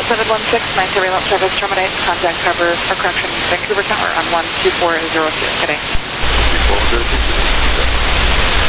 716, 9 remote service terminate, contact cover, or correction, Vancouver Tower on 12402 today. 2402.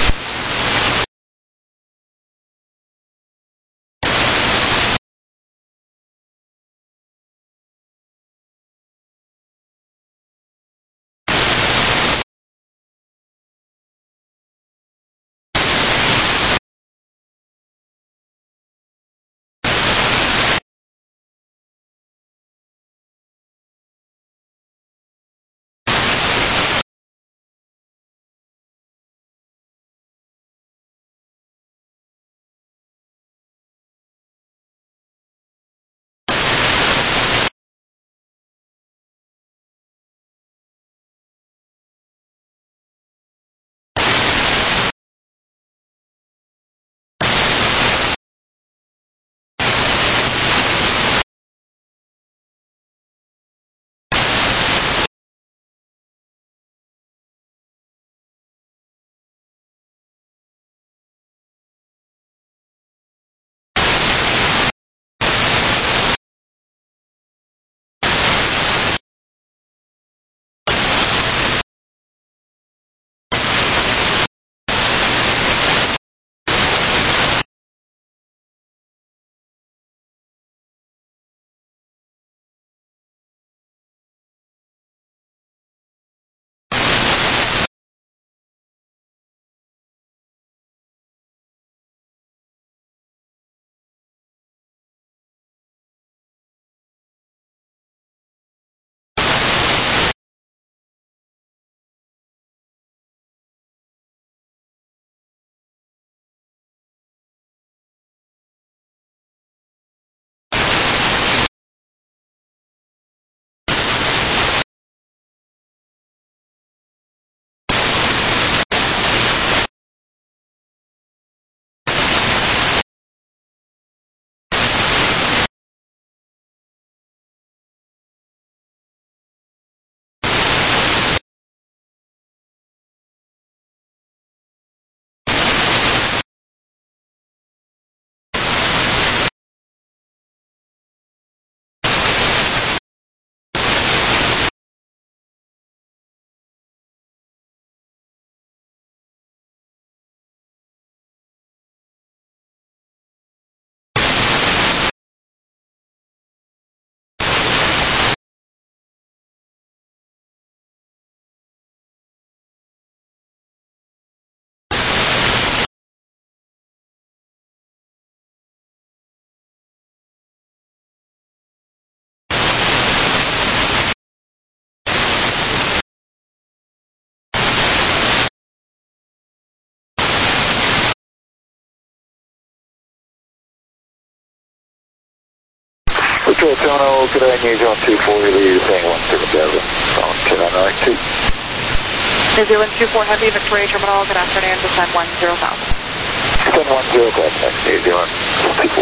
Control Tono, could I engage on 24, lead saying 177, on 1092. New Zealand 24 Heavy, Victoria Terminal, good afternoon, descend 10,000. 1010, go ahead, next New Zealand, people.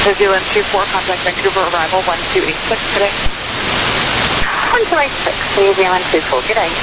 New Zealand 24, contact Vancouver, arrival 1286 today. 1286, New Zealand 24, good day.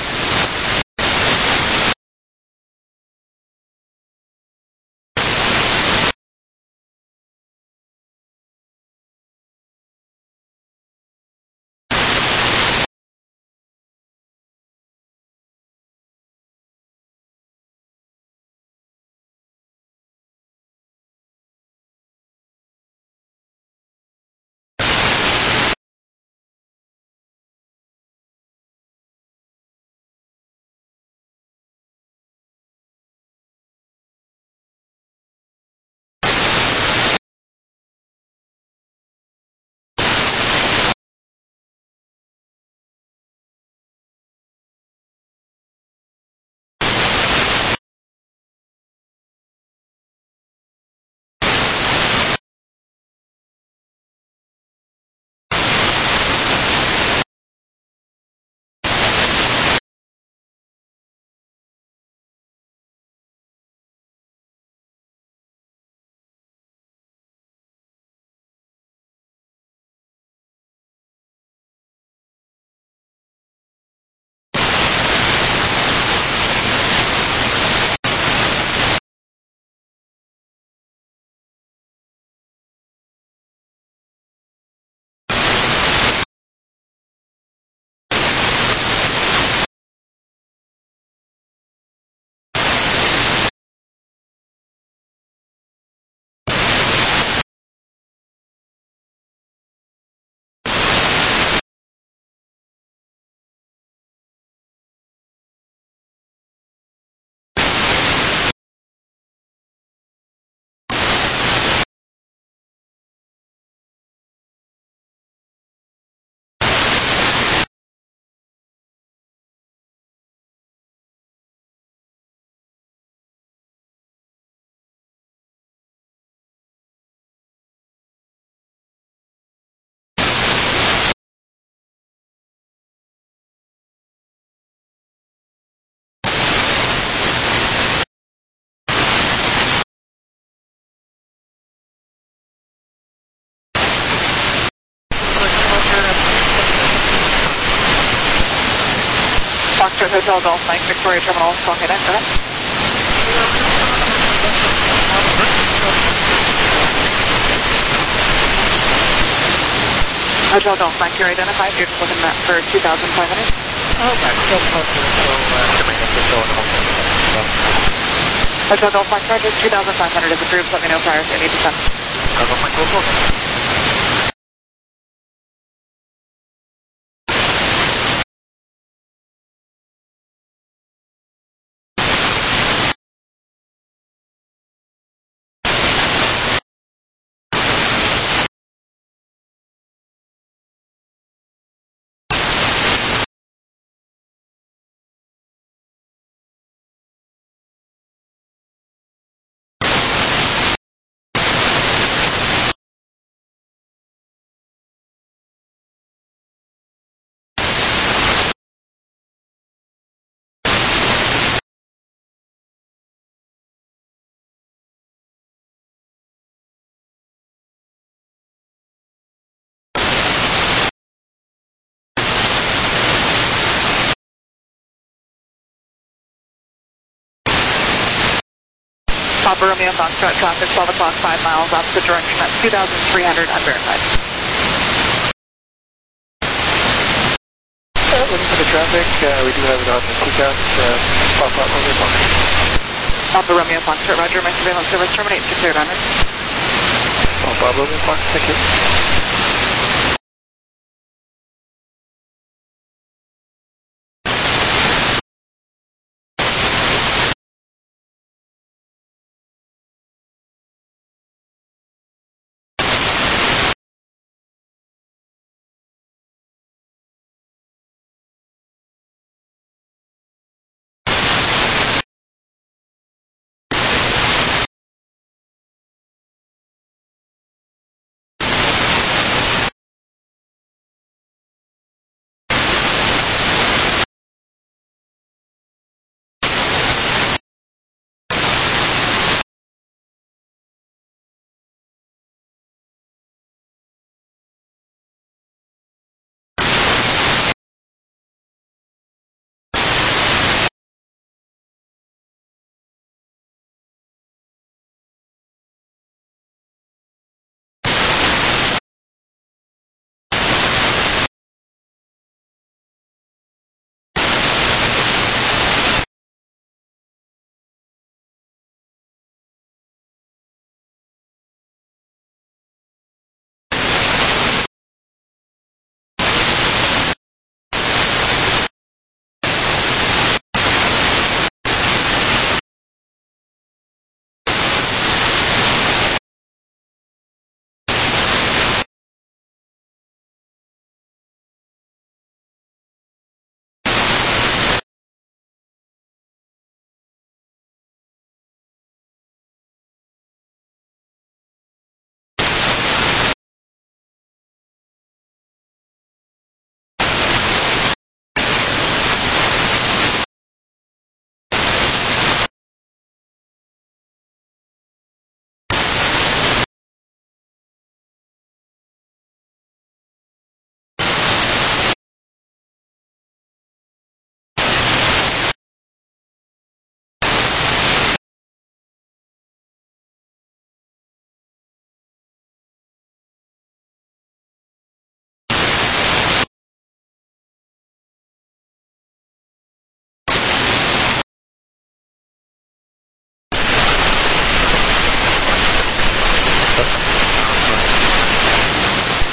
Foxtrot Hotel Golf Mike, Victoria Terminal, Phuket, go ahead. Hotel Golf Mike, you're identified, you're just looking at for 2,500. Hotel Golf Mike, Roger, 2,500 is approved, let me know prior to any descent. Papa Romeo Foxtrot traffic, 12 o'clock, 5 miles opposite direction at 2,300 unverified. Looking for the traffic, we do have it on the TCAS, Papa Romeo Foxtrot. Papa Romeo Foxtrot, roger, my surveillance service terminates to clear runner. Papa Romeo Foxtrot, thank you.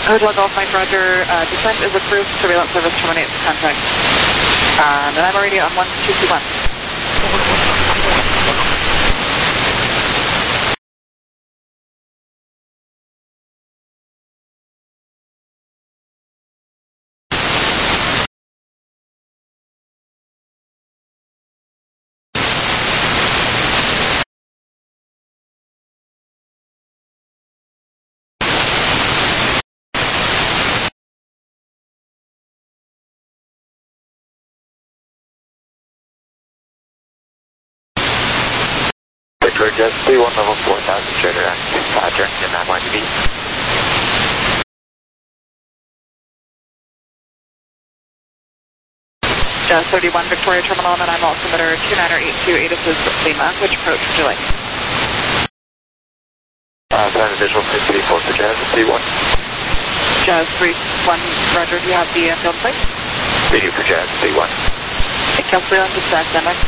Hotel Golf Mike Roger, descent is approved, surveillance service terminates contact. And I'm already on 1221. Victor Jet C1 level 4000 Trader Act, direct in 9 to be. Jazz 31 Victoria Terminal, and I'm altimeter 2982 ATIS Lima. Which approach would you like? Sign visual 334 for Jazz C1. Jazz 31 Roger, do you have the field plate? Video for Jazz C1. Council Leland, just stand by.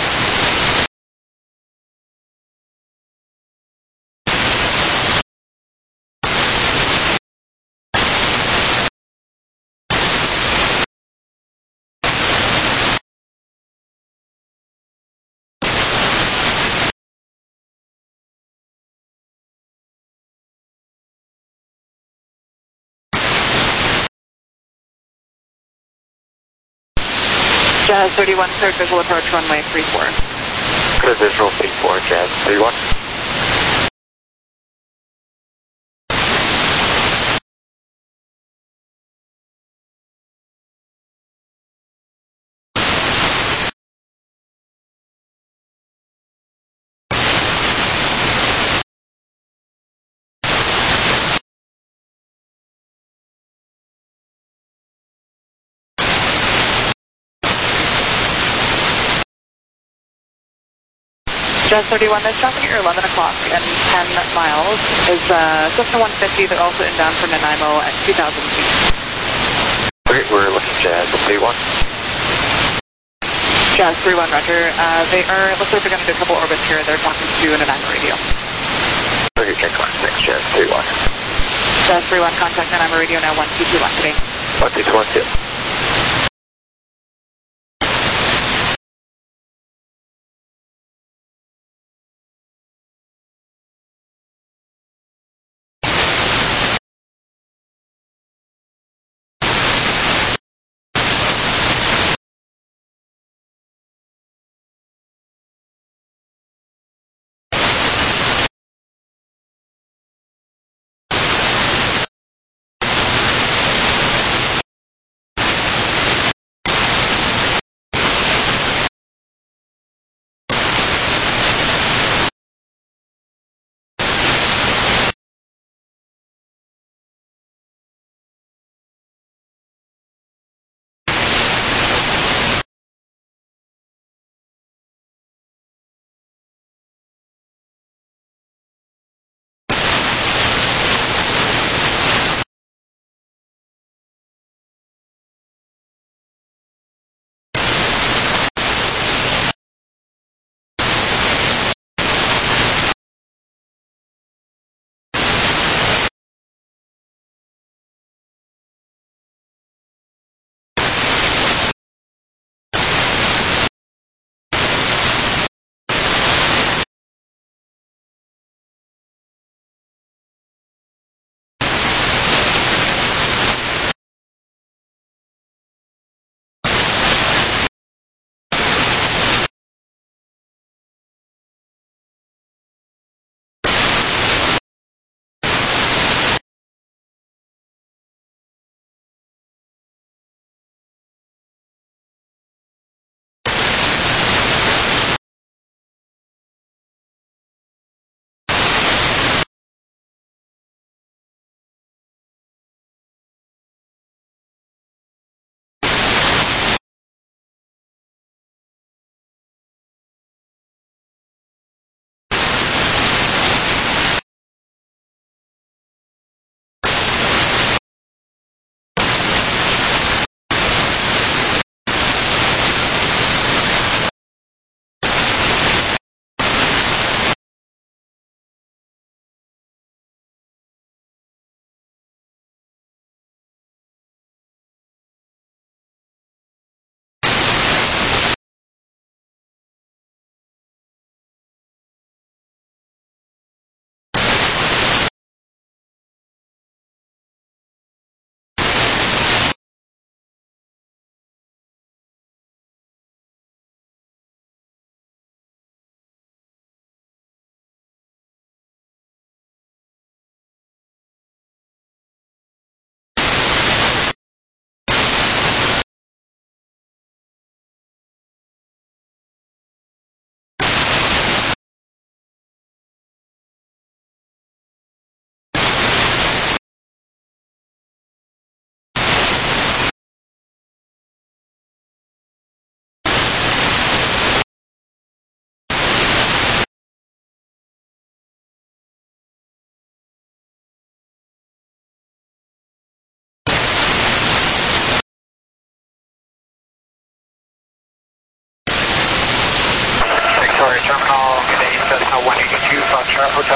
Jazz 31, third visual approach, runway 34. Third visual 34, Jazz 31. Jazz 31, they're stopping at your 11 o'clock and 10 miles. Is Cessna 150, they're also inbound from Nanaimo at 2,000 feet. Great, we're looking Jazz C1. Jazz 31, Roger. They are, looks like they're going to do a couple orbits here. They're talking to an Nanaimo radio. Okay, check contact Jazz C1. Jazz 31, contact Nanaimo radio now 1221 today. 1212.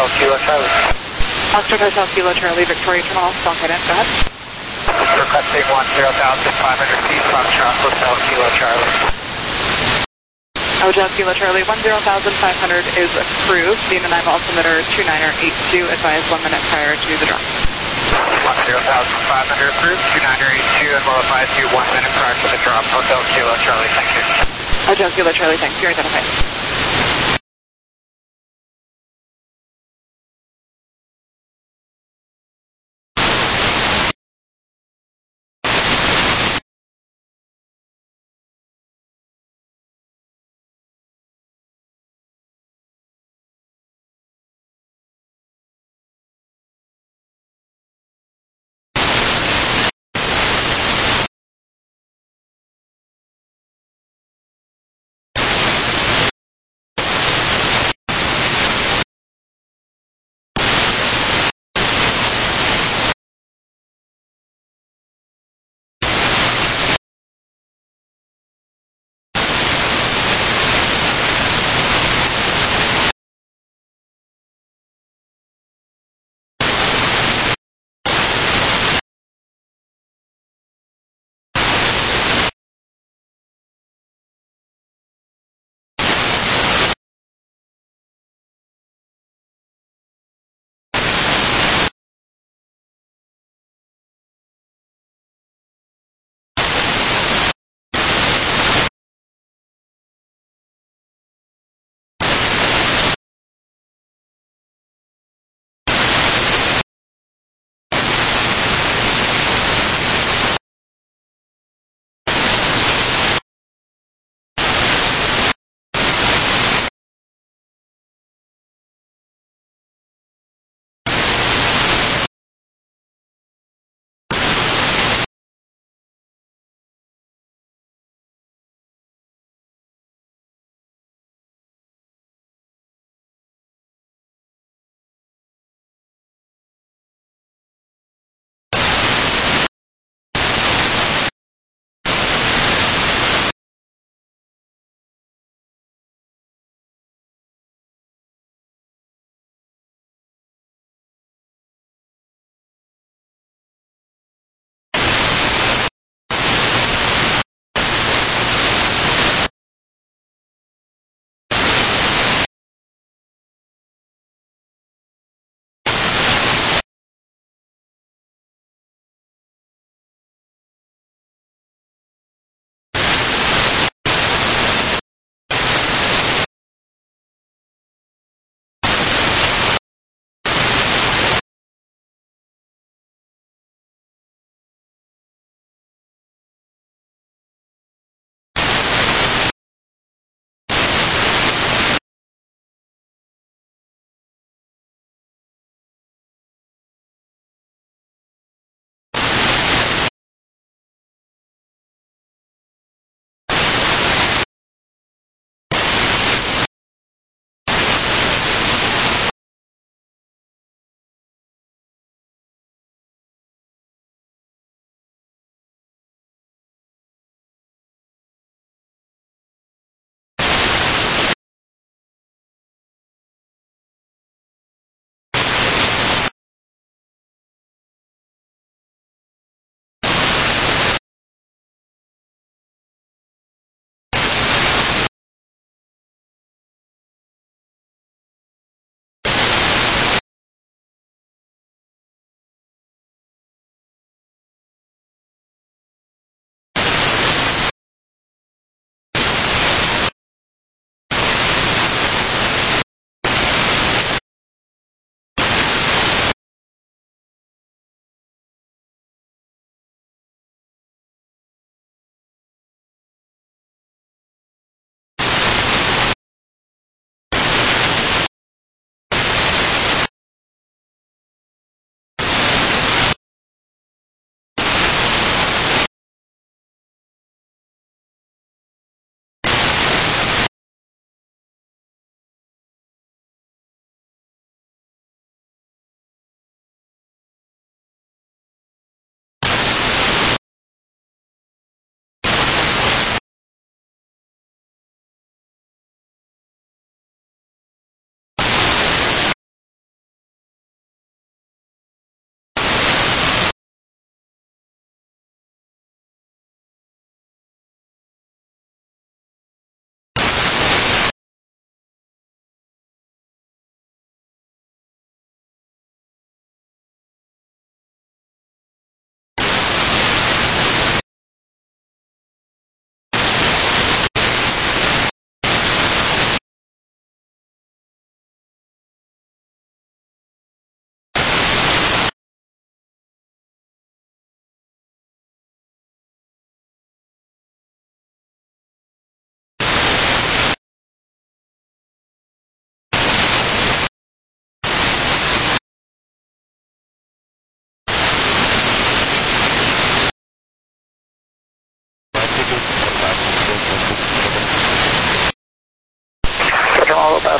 Kilo Charlie. Foxtrot Hotel Kilo Charlie, Victoria Terminal, Stalkhead in, go ahead. Requesting 10,500 feet, Foxtrot Hotel Kilo Charlie. Hotel Kilo Charlie, 10,500 is approved. The Nanaimo altimeter 2982, advised 1 minute prior to the drop. 10,500 approved, 2982, and we'll advise you 1 minute prior to the drop. Hotel Kilo Charlie, thank you. Hotel Kilo Charlie, thanks. You're identified.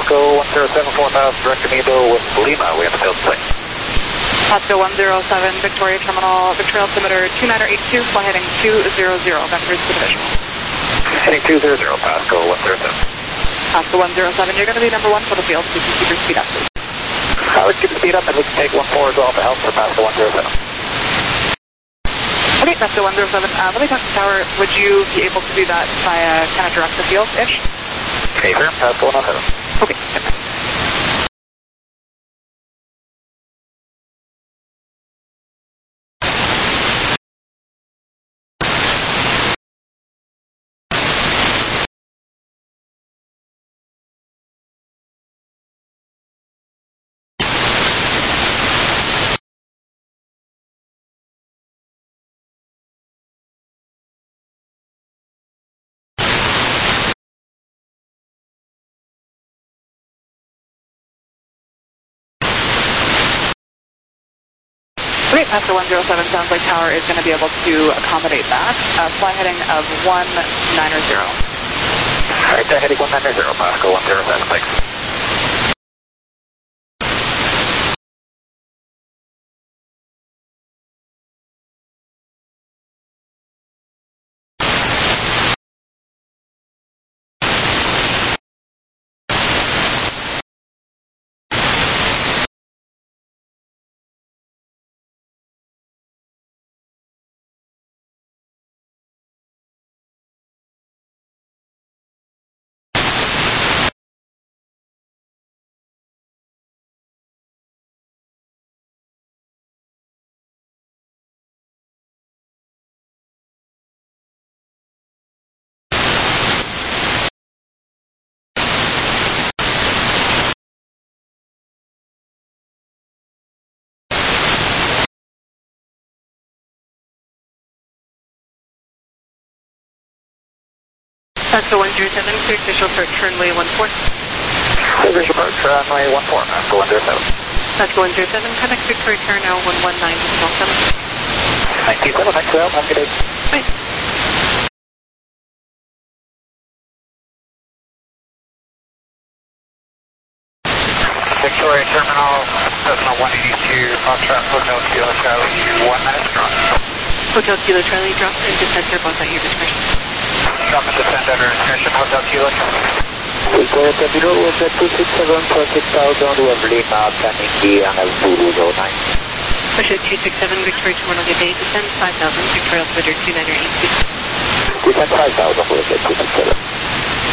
Pasco 107, 4000, direct to Nebo with Lima. We have a failed plane. Pasco 107, Victoria Terminal, Victoria altimeter 2982, fly heading 200, vectors to division. Heading 200, Pasco 107. Pasco 107, you're going to be number 1 for the field, so you can keep your speed up. Let's get the speed up and we can take 14 as well to help for Pasco 107. Okay, Pasco 107, let me talk to tower. Would you be able to do that via kind of direct to field-ish? Okay, sir, Pasco 107. Okay. Okay, Pasco 107, sounds like tower is going to be able to accommodate that. Fly heading of 190. Alright, heading 190, Pasco 107, thanks. Pasco 107, clear visual for runway 14. Clear visual for runway 14, Pasco 107. Pasco 107, contact Victoria Tower now 119 decimal 7. 97, thanks, well, have a good day. Bye. Victoria Terminal, Cessna 182, on track, Hotel Kilo Charlie, 1 minute strong. Hotel Kilo Charlie, drop and descend both at your discretion. Drop and descend under discretion, Hotel Kilo Charlie. Victoria Terminal, was at 267 for 6000, we have Lima, planning key on Zulu 09. Push at 267, Victoria Terminal, good day, descend 5000, Victoria altimeter 2982. Descend 5000, we have at 267.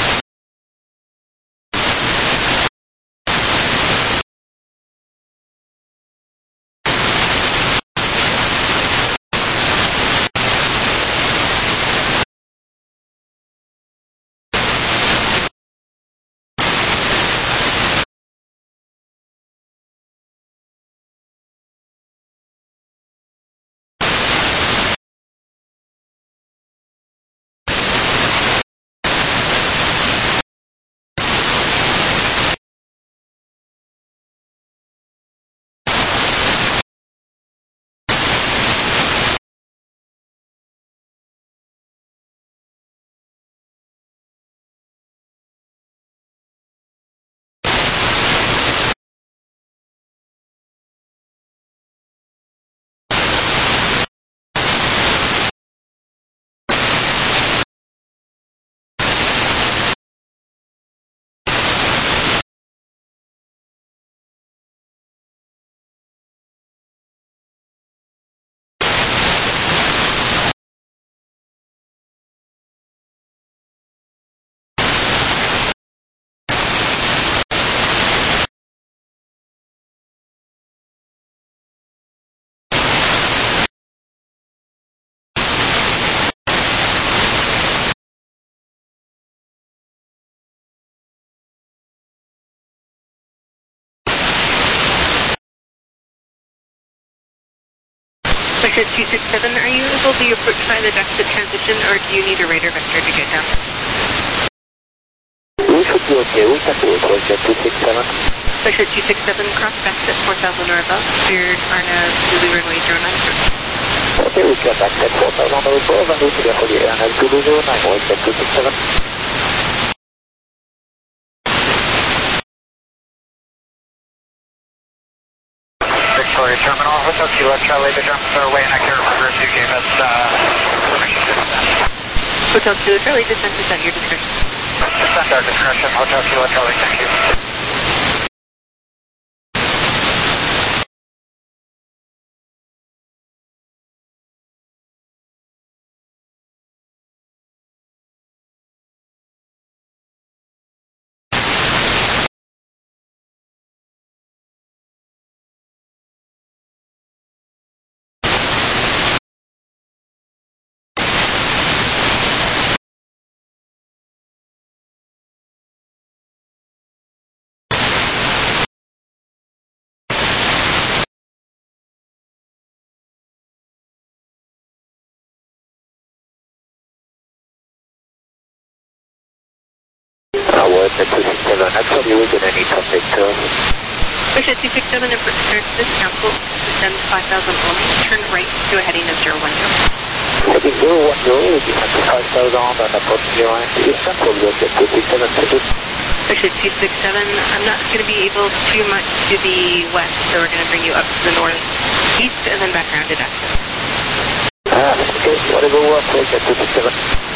Vector 267, are you able to approach by the ducts at transition, or do you need a radar vector to get down? We should be okay, we can do it, Vector 267. Vector 267, cross back at 4000 or above, cleared RNAV Zulu runway 09. Okay, we can back at 4000 or above, and we can go for the RNAV Zulu 09, Vector 267. Hotel Kilo Charlie, the jumps are way in accurate reverse. You gave us permission to descend. Hotel Kilo Charlie, descent is at your discretion. Descend our discretion, Hotel Kilo Charlie, thank you. Tower 267, actually we're going to need to take turn. Ocean 267 in start this council, descend 5,000 only, turn right to a heading of 010. Heading 010, we descend to 5,000 and approach 0 Eastern, so we'll get 267 to Ocean 267, I'm not going to be able too much to the west, so we're going to bring you up to the northeast and then back around to Daxton. Okay, whatever works, we'll get 267.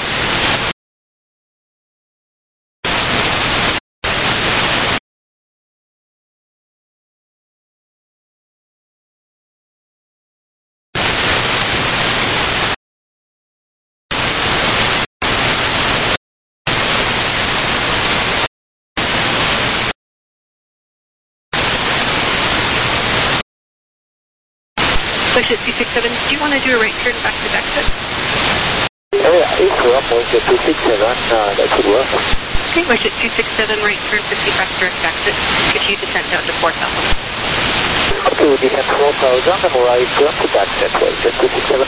Ocean 267, do you want to do a right turn back to Daxton? If we're up, we'll get 267, that should work. Okay, Ocean 267, right turn 50 fast direct Daxton. Could you descend down to 4,000? Okay, we descend 4,000 and right turn to Daxton, we'll get 267.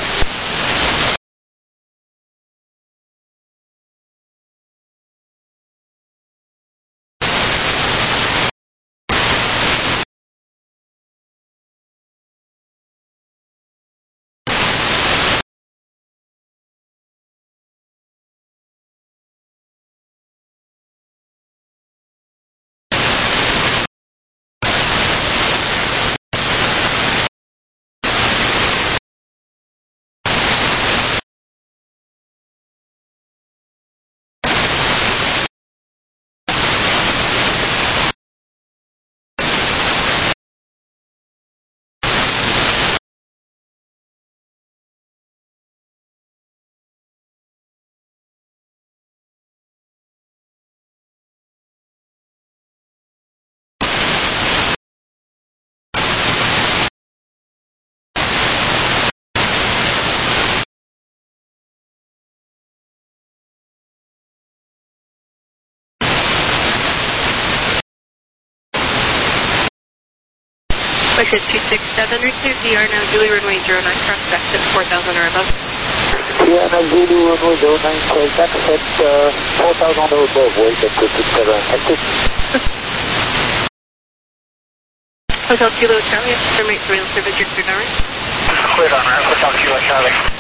Ocean 267, receive DR now, Julie runway 09, cross Daxton 4,000 or above. Yeah, now Zulu runway 09, cross Daxton 4,000 or above, we'll get 267, thank you. Hotel Kilo Charlie, affirmate rail service, your cleared on. Cleared on our Hotel Kilo Charlie.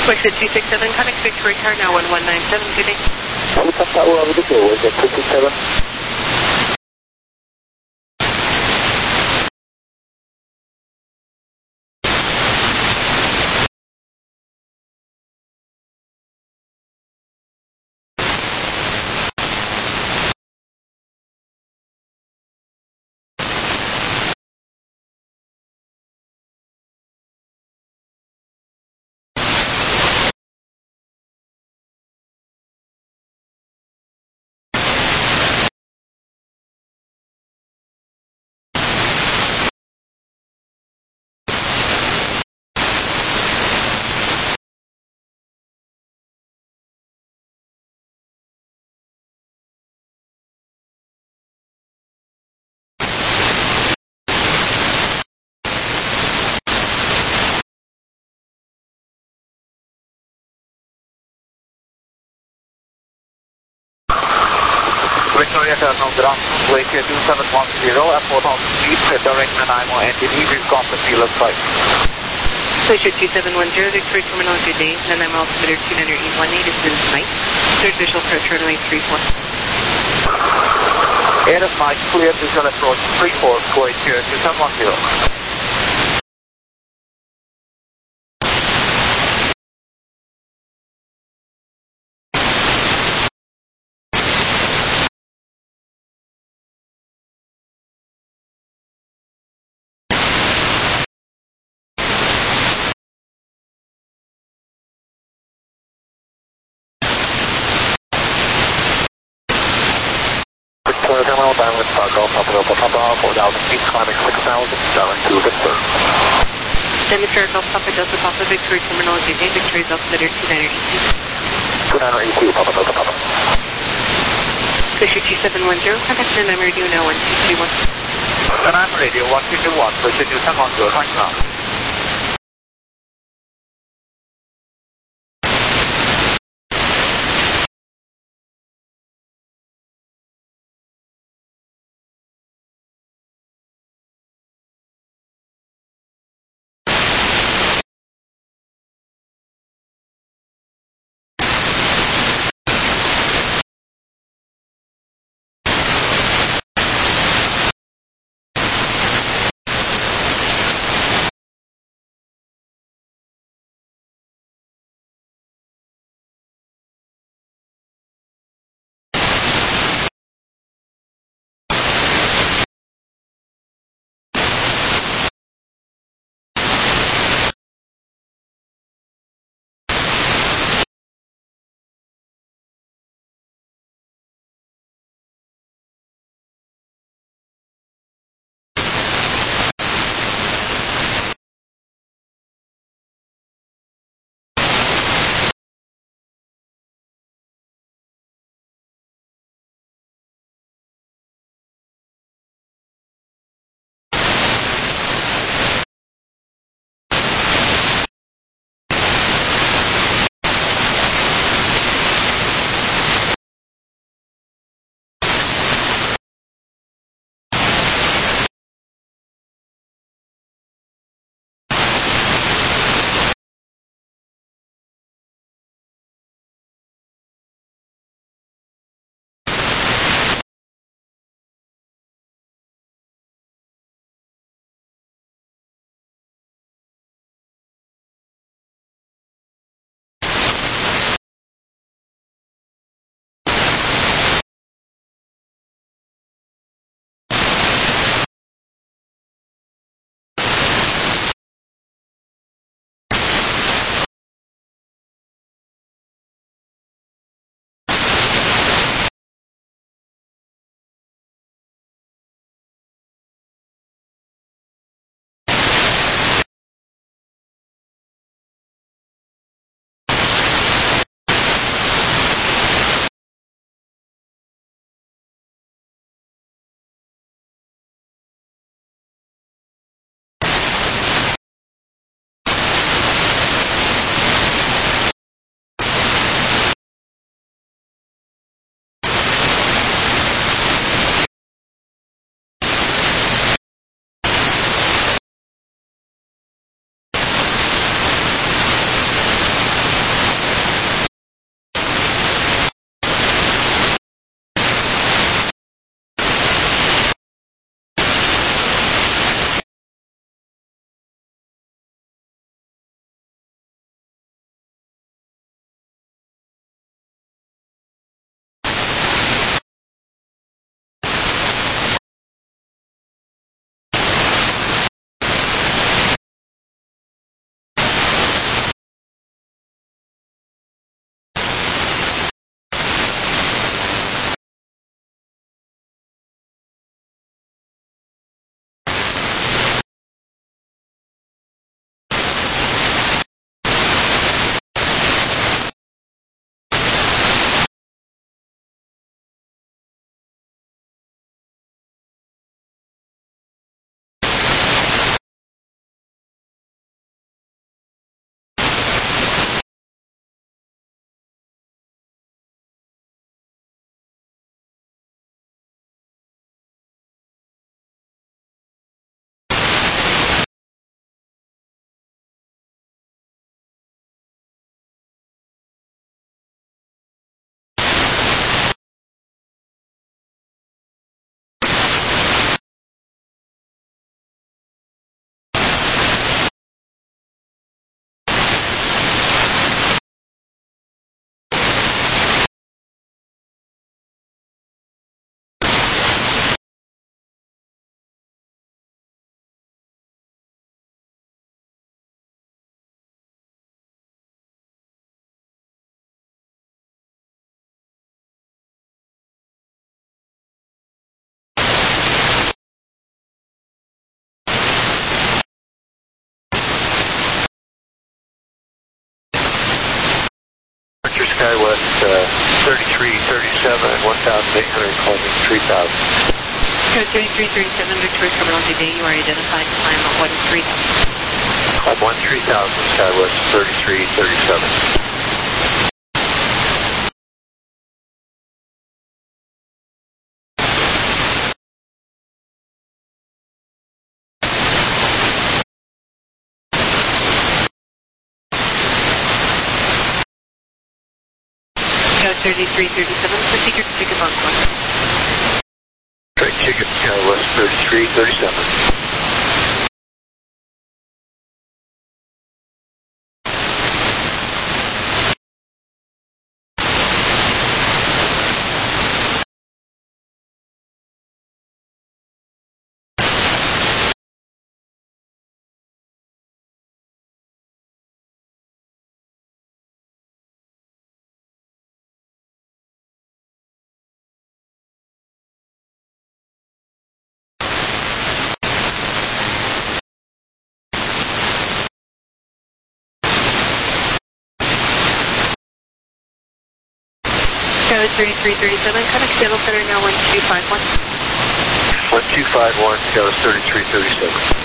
Westwood 267, connect Victoria Tower now 1197, good day. Hilton Tower over the go, was that 267? Victoria Terminal Ground, Glacier 2710 at 4,000 feet, direct Nanaimo entity, we've got the field of sight. Glacier 2710, Victoria Terminal, good day. Nanaimo altimeter 29818, this is Mike. Third visual approach runway 34. Air is Mike, clear visual approach 34, Glacier 2710. Victoria Terminal, downwind Golf, Papa, 4,000 feet, climbing 6,000, down to Pittsburgh. Denver Golf Papa Delta Papa, Victoria Terminal, good day. Victoria's altimeter 2982. 2982, Papa Delta Papa. Glacier 2710, contact Nanaimo radio now 1221. Nanaimo radio 1221, Glacier 2710, thanks now. SkyWest 3337, 1,800 climbing 3,000. Code 3337, Victoria Terminal today. You are identified to climb 13,000. Climb 13,000, SkyWest 3337. Code 3337, procedure to pick up on course. Straight ticket, SkyWest 3337. Code 3337, contact Seattle Center now 1251. 1251, SkyWest 3337.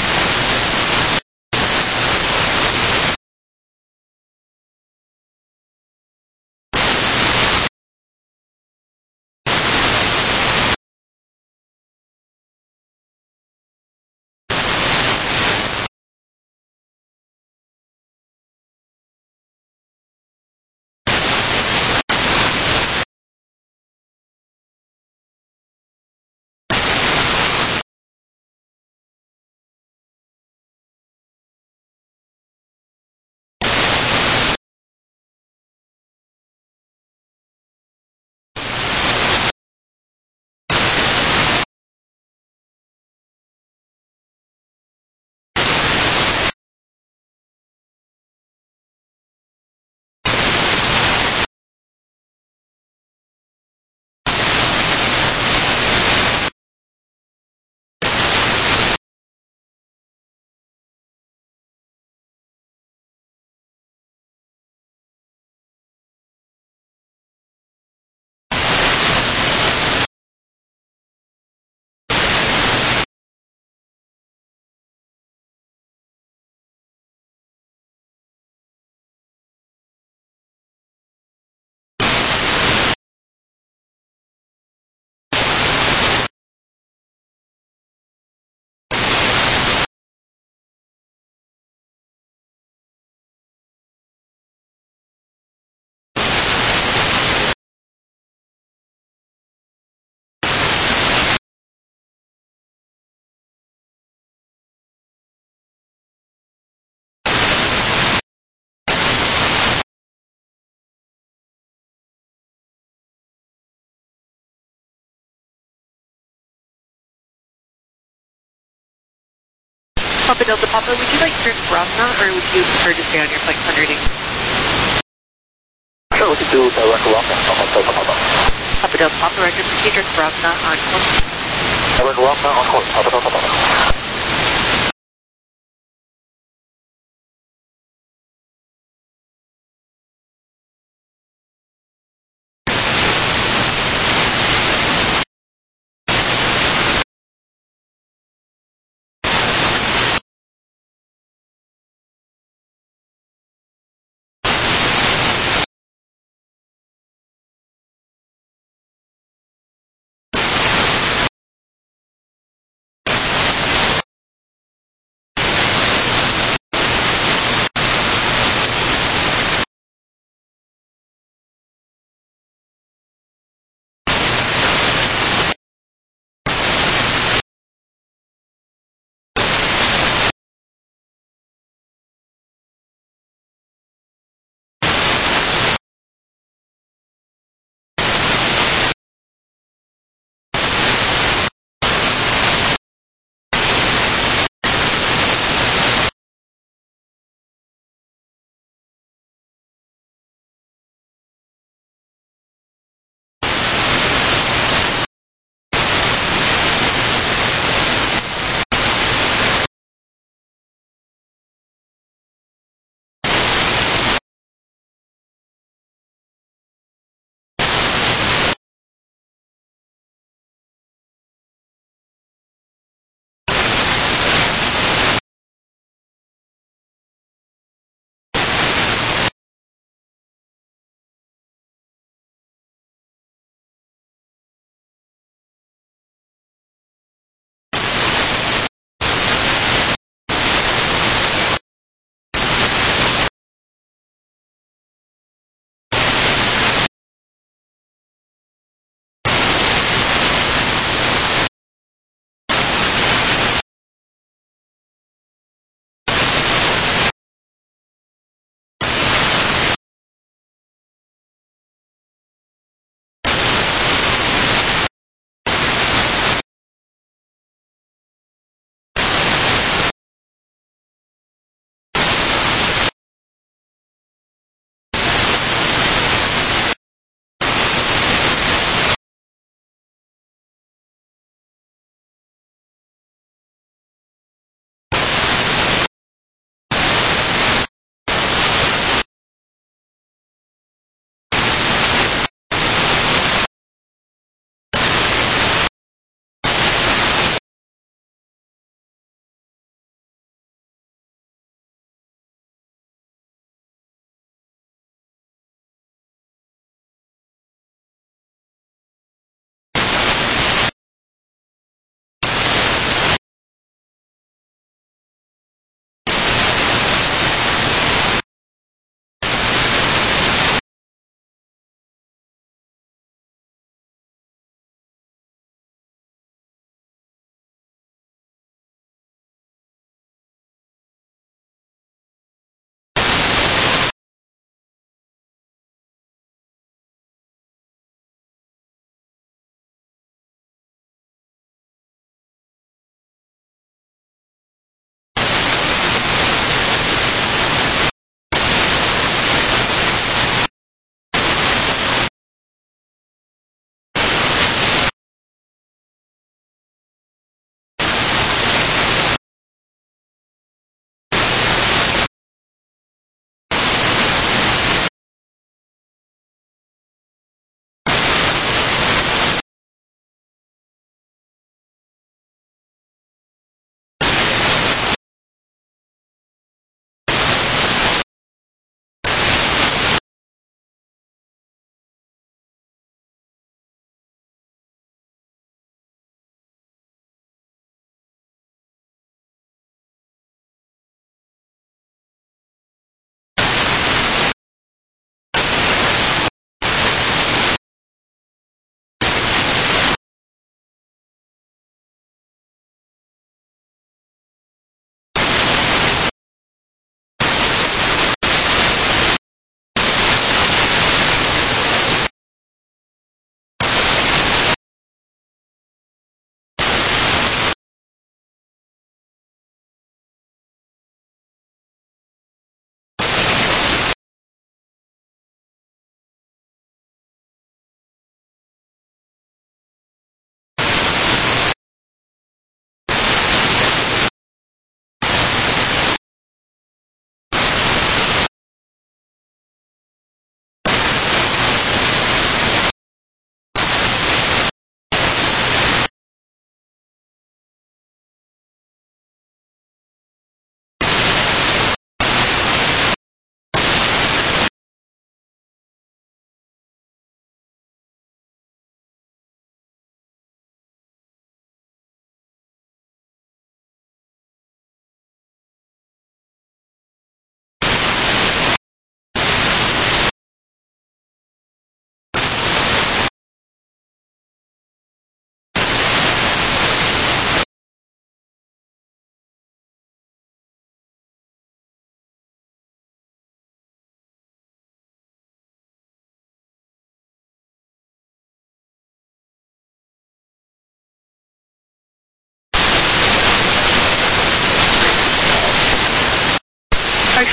Papa Delta Papa, would you like drift Ravna or would you prefer to stay on your flight 180? Sure, we can do direct Ravna on Delta Papa. Papa Delta Papa, roger, procedure Ravna on course. Direct Ravna on course, Papa Delta Papa.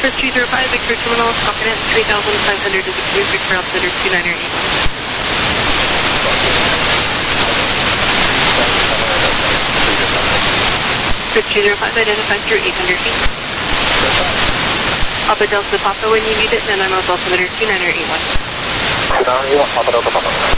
Express 305, Victor Terminal, Confident 3500 is approved, Victor Altimeter 2981. Express 305, identified through 800 feet. Papa Delta Papa, when you need it, and I'm altimeter 2981. 2981, Papa Delta Papa.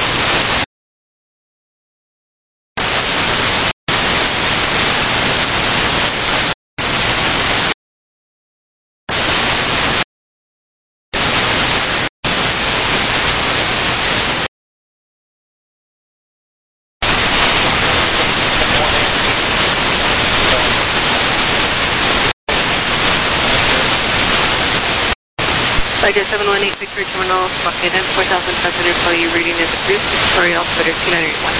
Tiger 718, Victor Terminal, Confident 4500, call you reading is approved, Victoria altimeter 2981.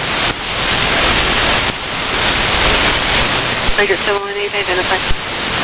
Tiger 718, identified.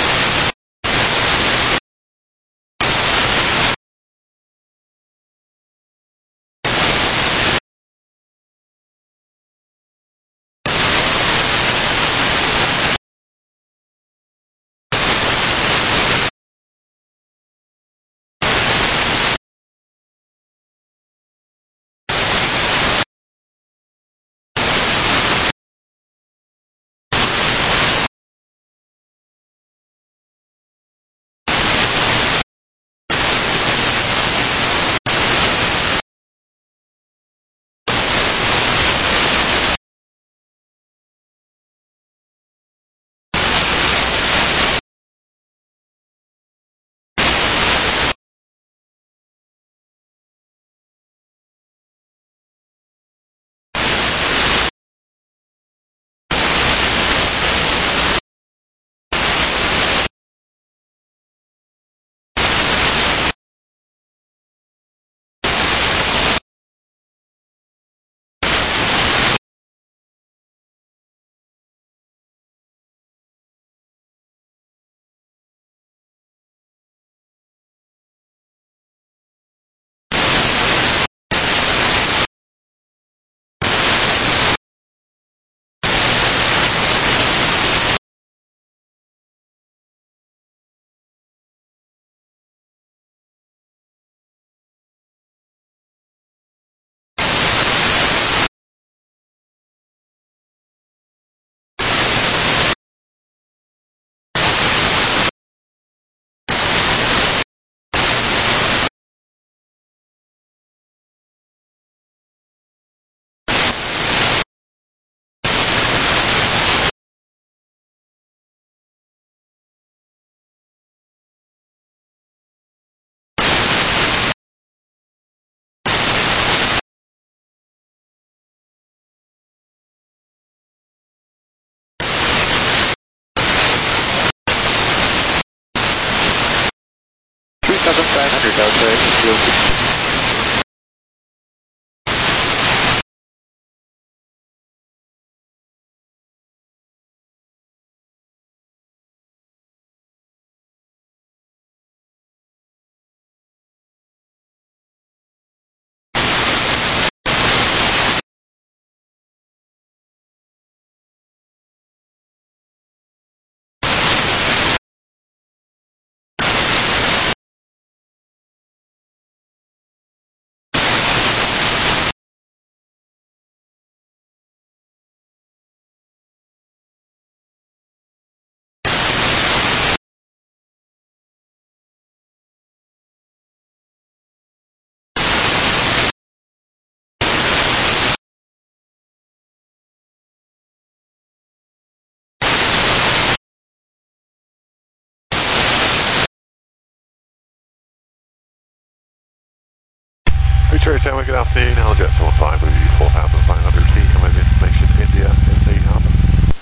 Victoria Tower, good afternoon. Aljet 45 with you, 4,500 feet. Come over information, India, in the harbour.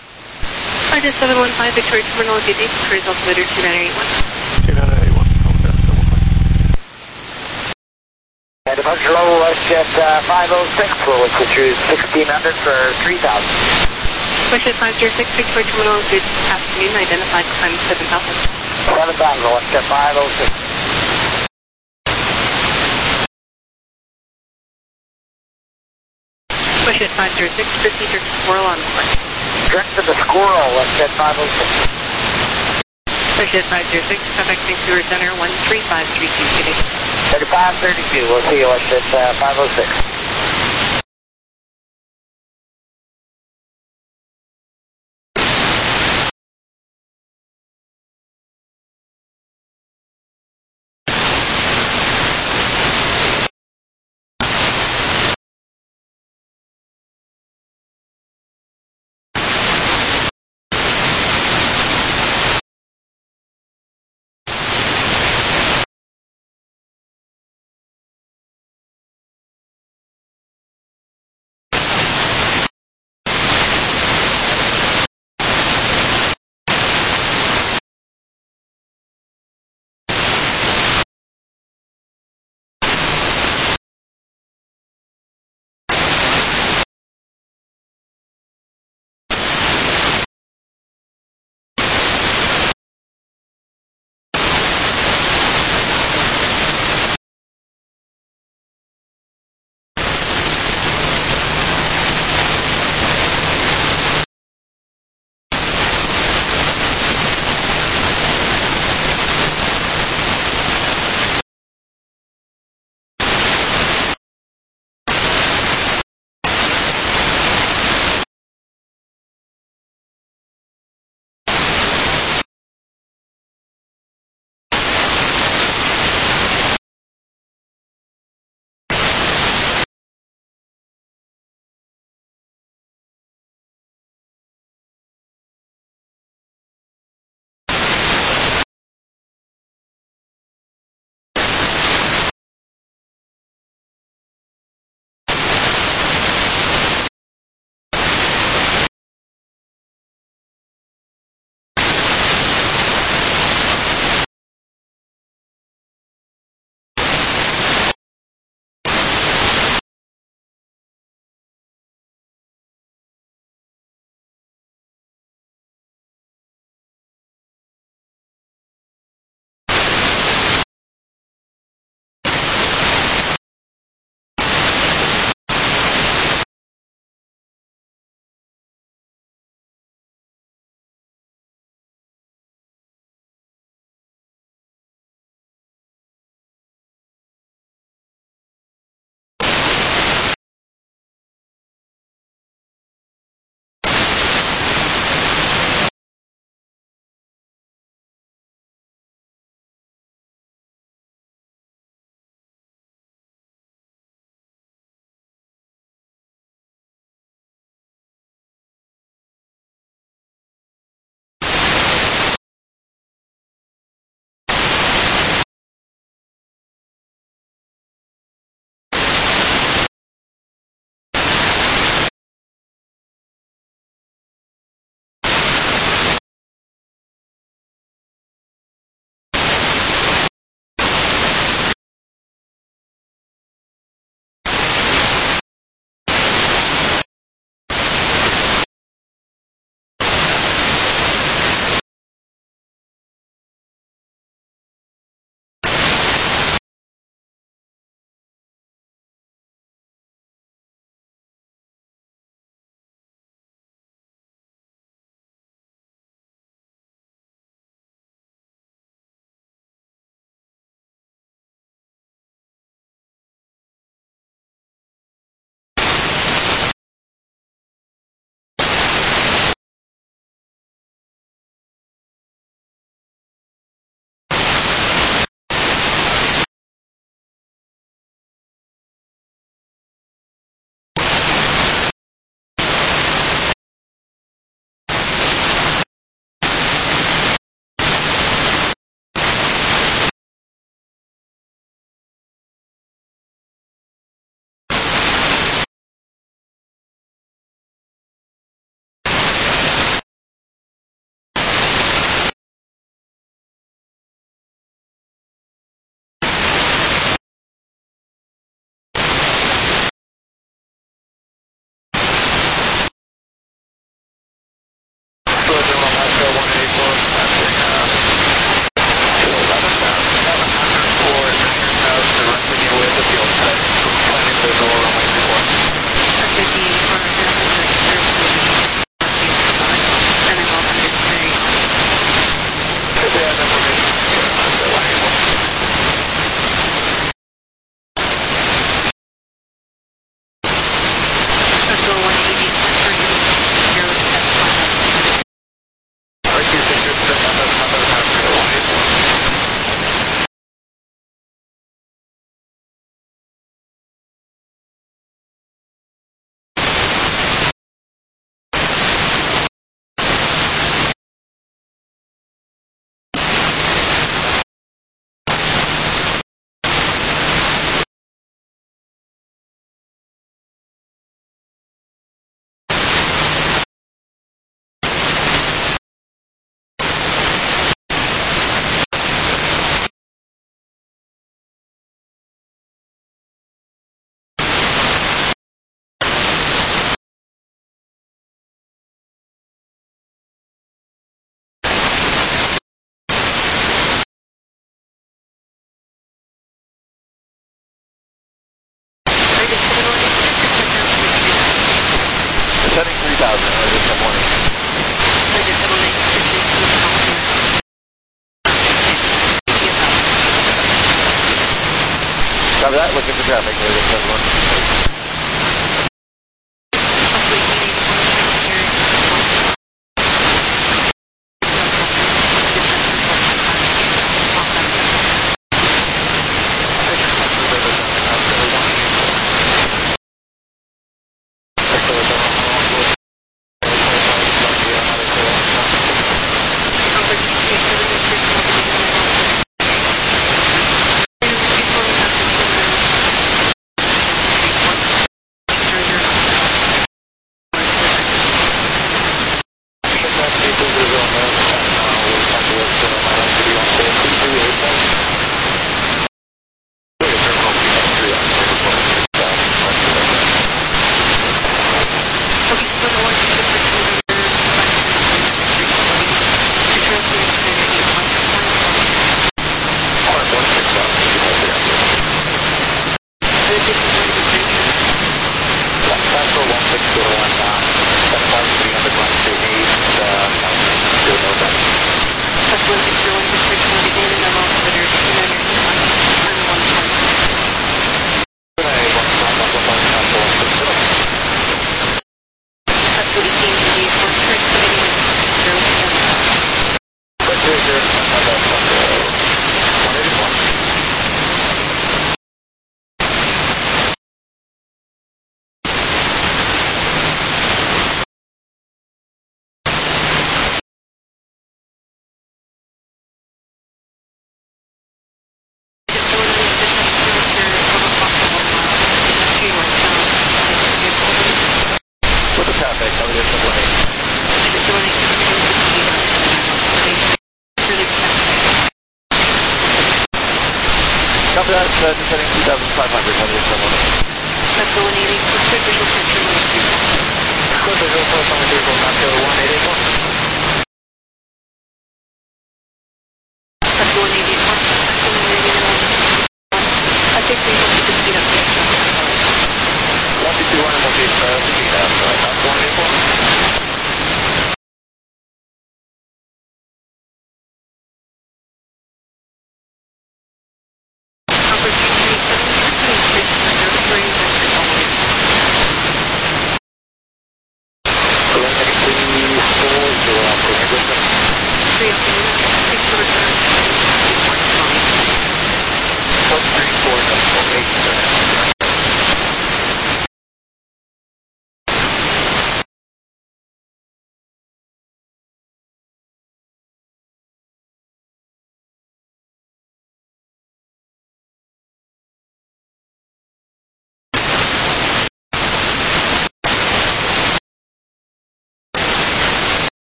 Aljet 715, Victoria Terminal, good day, Victoria's altimeter 2981. 2981, Aljet 715. And departure low, WestJet 506, forward to cruise 1600 for 3000. WestJet 506, Victoria Terminal, good afternoon, identified climb 7000. 7000, WestJet 506. WestJet 506, proceed to Squirrel on board. Direct to the Squirrel, WestJet 506. Porsche 506, contact Vancouver Center 13532 today. 3532, we'll see you at 506. that, looking for traffic, moving 71. Copy that, descending 2,500, have you someone? That's the 180, quick visual picture, Quick visual, telephone vehicle, Moscow 1881. That's the 180, I think we hope you can speed up the extra. 121 will be speed up, Moscow 184.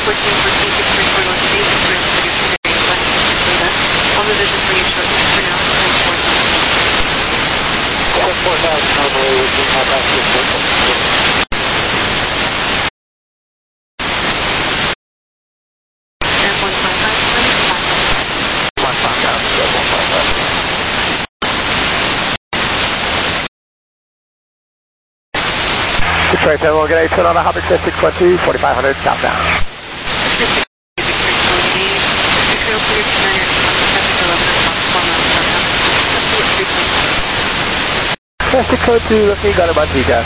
On the vision for you shortly. For now, 4,000 normally would be my best distance. And 155. 155. Detroit 10, we'll get a turn on the Hopper 612, 4500 southbound. Classic code 2, looking, got about TCAS.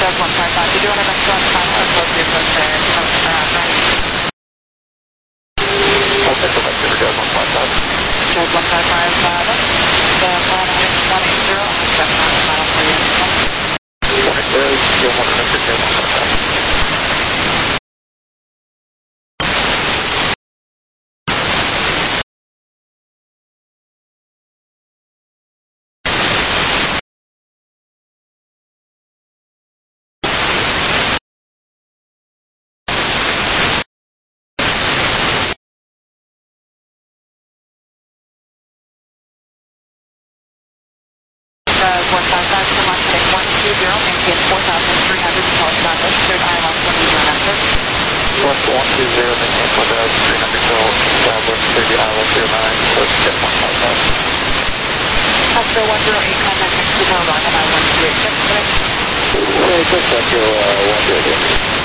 Jazz 155, did you want to make one final or close the approach there? I'll take the left over Jazz 155. Jazz 155, the plan is 180, that's not a final for you. It is, you'll want to make it Jazz 155. Jazz 155, come on, heading 120, maintain 4,300, call established, cleared ILS 180 after. 120, maintain 4,300, call established, cleared the ILS 09, close Jazz 155. Oscar 108, contact Mexico, Lima 91286, Okay, just check your 108.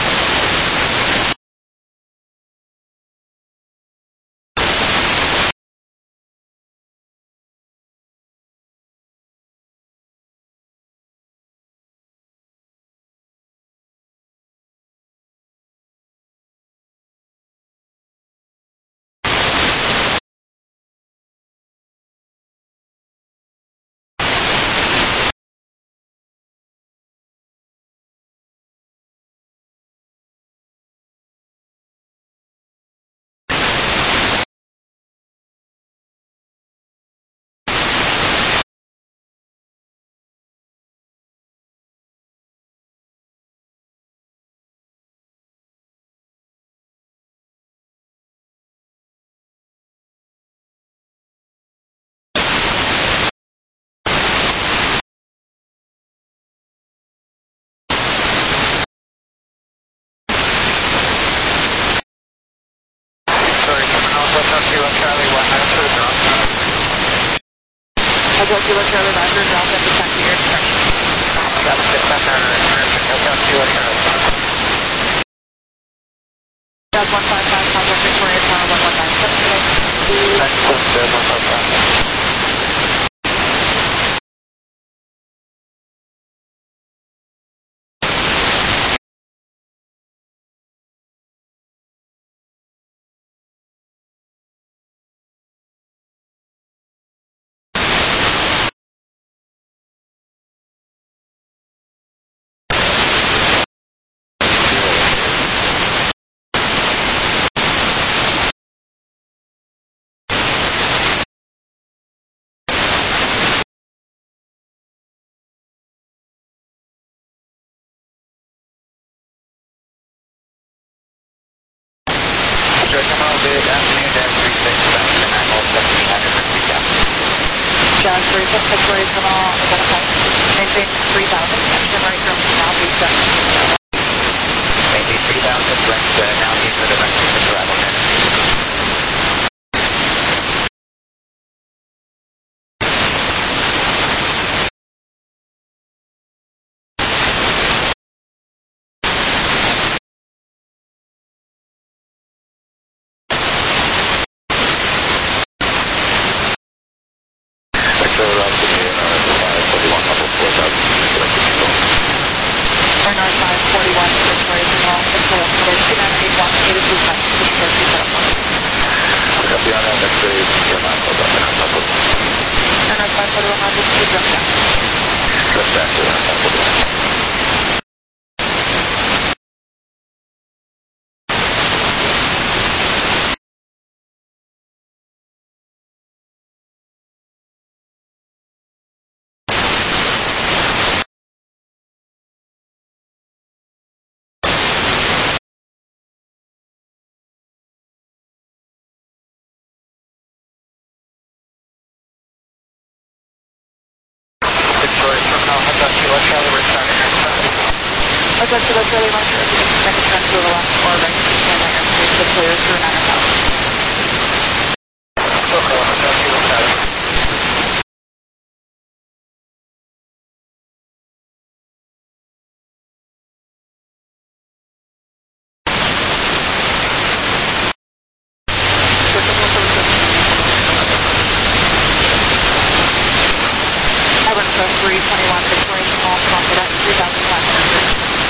Hotel Kilo Charlie Roger, drop at the center of your expression. That's it, that's our expression. Hotel Kilo Charlie. Jazz 155, contact Victoria, Tower 1197 today. That's Jazz 155. Jazz 36, Victoria Terminal, identified. Maintain 3,000, turn right from southeast 7. Maintain 3,000, west now east of the Mexican travel. Hotel Kilo Charlie Roger, if you can make a turn to the left or right, stand by airspace to clear through 9,000. Urban Coast 321, Victoria Small, Confident, 3,500.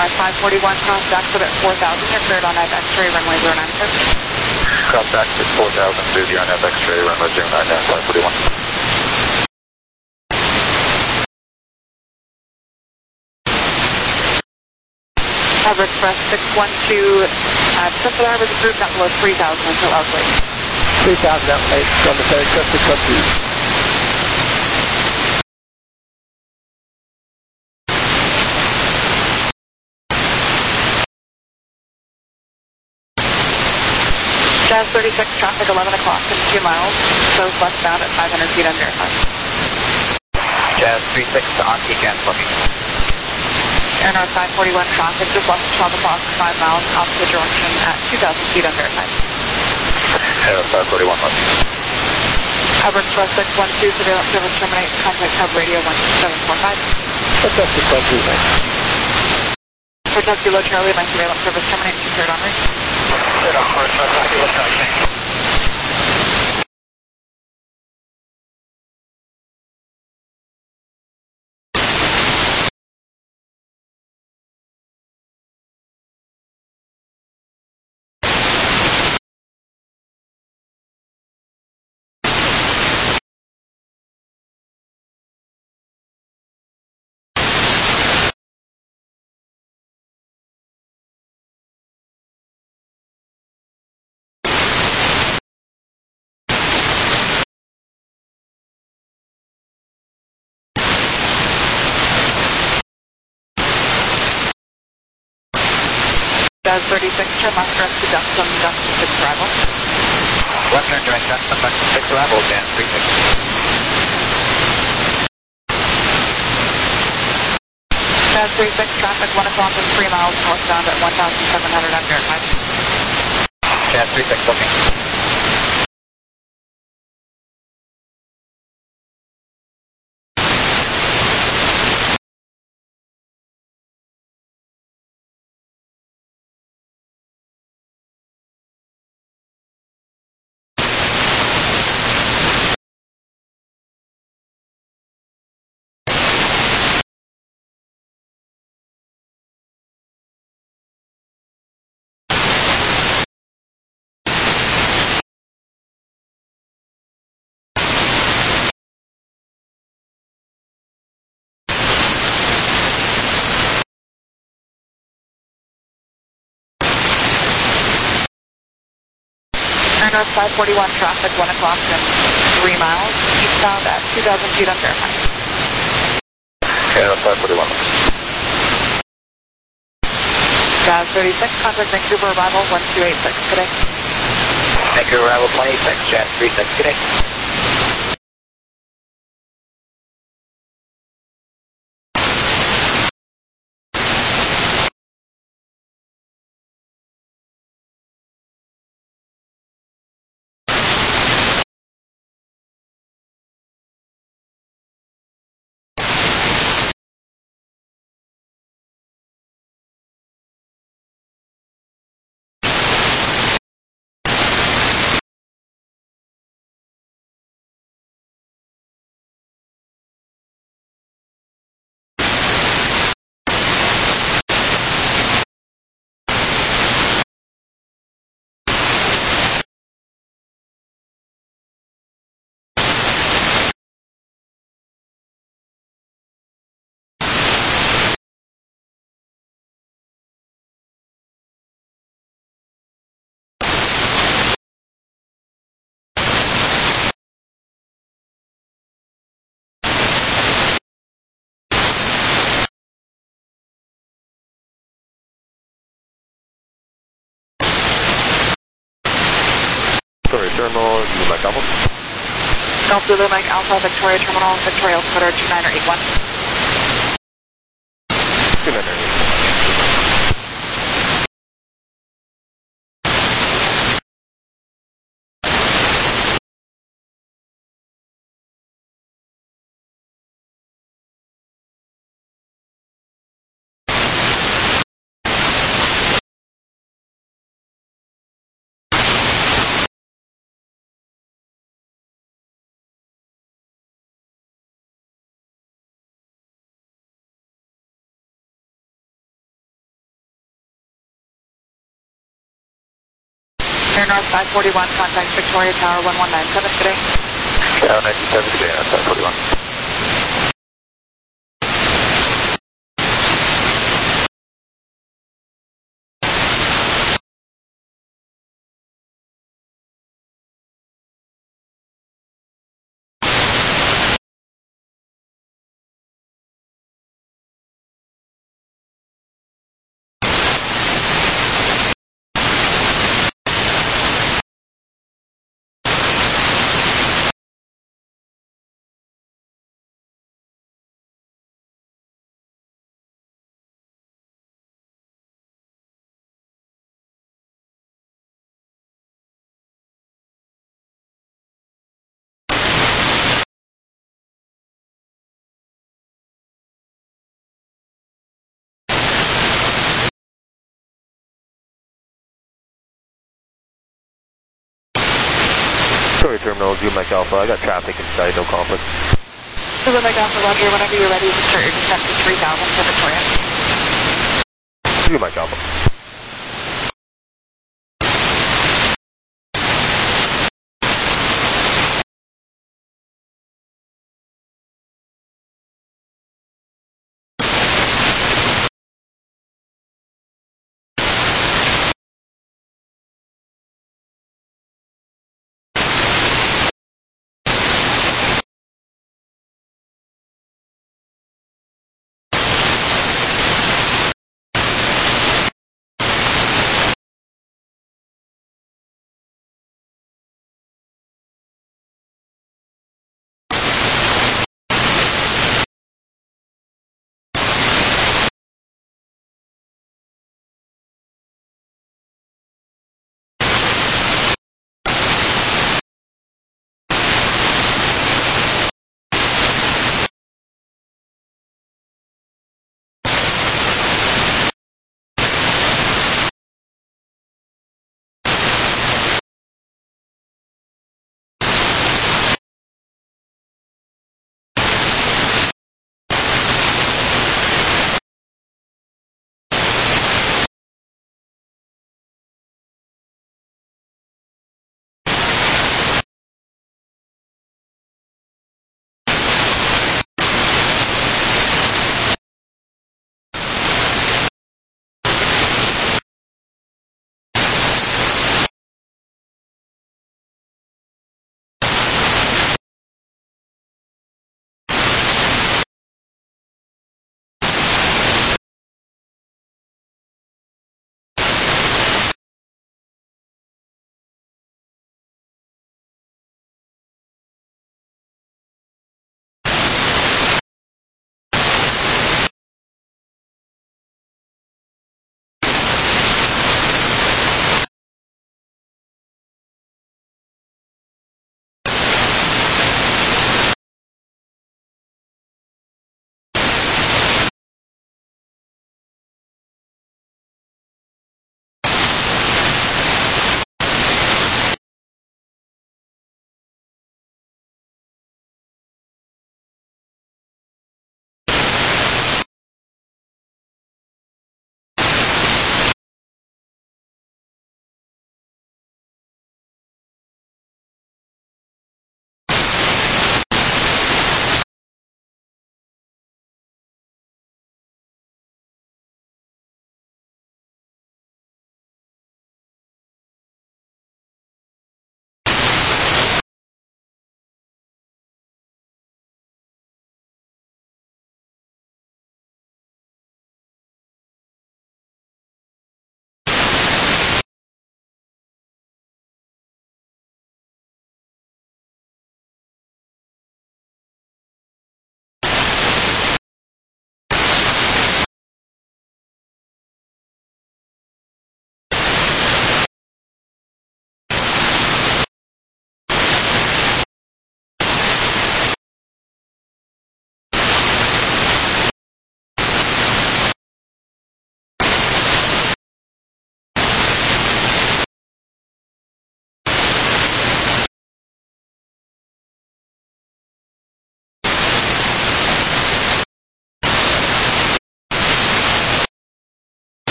NR 541, cross exit at 4000. You're cleared on X-ray runway 09. Cross exit 4000, clear the RNAV X-ray, runway 09, 541. Harbor Express 612 at Central Harbor Group, not below 3000 until Elsley. 3000 outlay from the ferry trip to 20. Jazz 36, traffic 11 o'clock and 2 miles, goes westbound at 500 feet unverified. Jazz 36 on TCAS booking. NR 541, traffic just left 12 o'clock, 5 miles, opposite direction at 2,000 feet unverified. NR 541 booking. Harbor Express 612, surveillance service terminates, contact hub radio 1745. What's up to 20, man? Protect Kilo Charlie, my surveillance service terminates, cleared on route. Cleared on course, Protect Kilo Charlie, thank you. Jazz 36, turn left direct to Dustin 6 arrival. Left turn direct, Dustin 6 arrival, Jazz 36. Jazz 36, traffic 1 o'clock and 3 miles, northbound at 1,700 unverified. Jazz 36 booking. NR 541, traffic 1 o'clock and 3 miles, eastbound at 2,000 feet unverified. NR 541. Jazz 36, contact Vancouver arrival 1286 today. Vancouver arrival 26, Jazz 36, good day. Sorry, Terminal, Mike Alpha. Golf Zulu Mike Alpha, Victoria Terminal, Victoria Altimeter 2981. 2981. Air North 541, contact Victoria Tower 1197 today. Tower 97 today, North 541. Victoria Terminal, Zulu Mike Alpha. I got traffic inside, no conflict. Zulu Mike Alpha, Roger. Whenever you're ready, start your descent to 3000 for Victoria. Zulu Mike Alpha.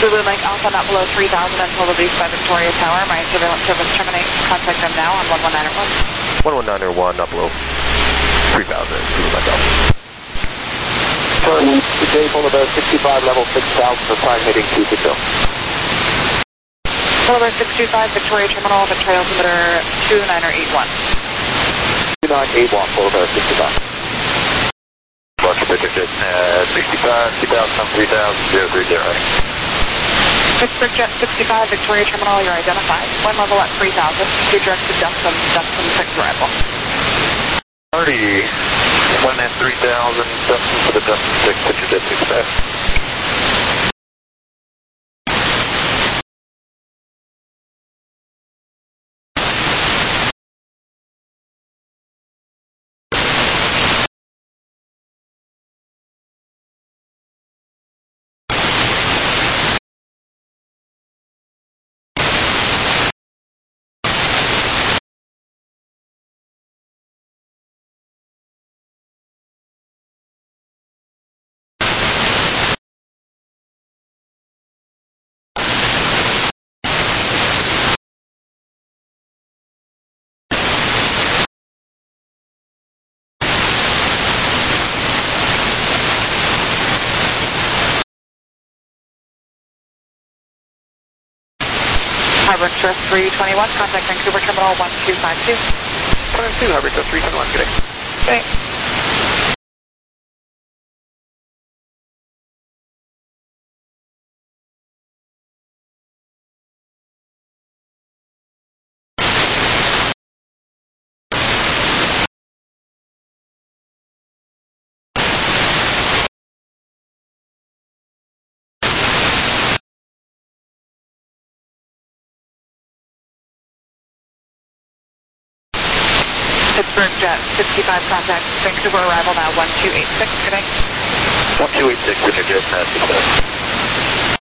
Zulu Mike Alpha, not below 3,000 until released by Victoria Tower. My surveillance service terminates. Contact them now on 11901. 11901, not below 3,000, Zulu Mike Alpha. Sorry, today Boulevard 65, level 6,000 for prime heading to Brazil. Boulevard 625, Victoria Terminal, Victoria altimeter 2981. 2981, Boulevard 65. Roger, Pittsburgh Jet 65, 2000, 3000, 030. Pittsburgh Jet 65, Victoria Terminal, you're identified. One level at 3,000. You're directed Dustin 6 arrival. Already, one at 3,000, Dustin for the Dustin 6, Pittsburgh Jet 65. Harbor Express 321, contact Vancouver Terminal 1252. 102, Harbor Express 321, good day. Okay. Pittsburgh Jet 65, contact Vancouver arrival now 1286. Good day. 1286, Richard Jet 65.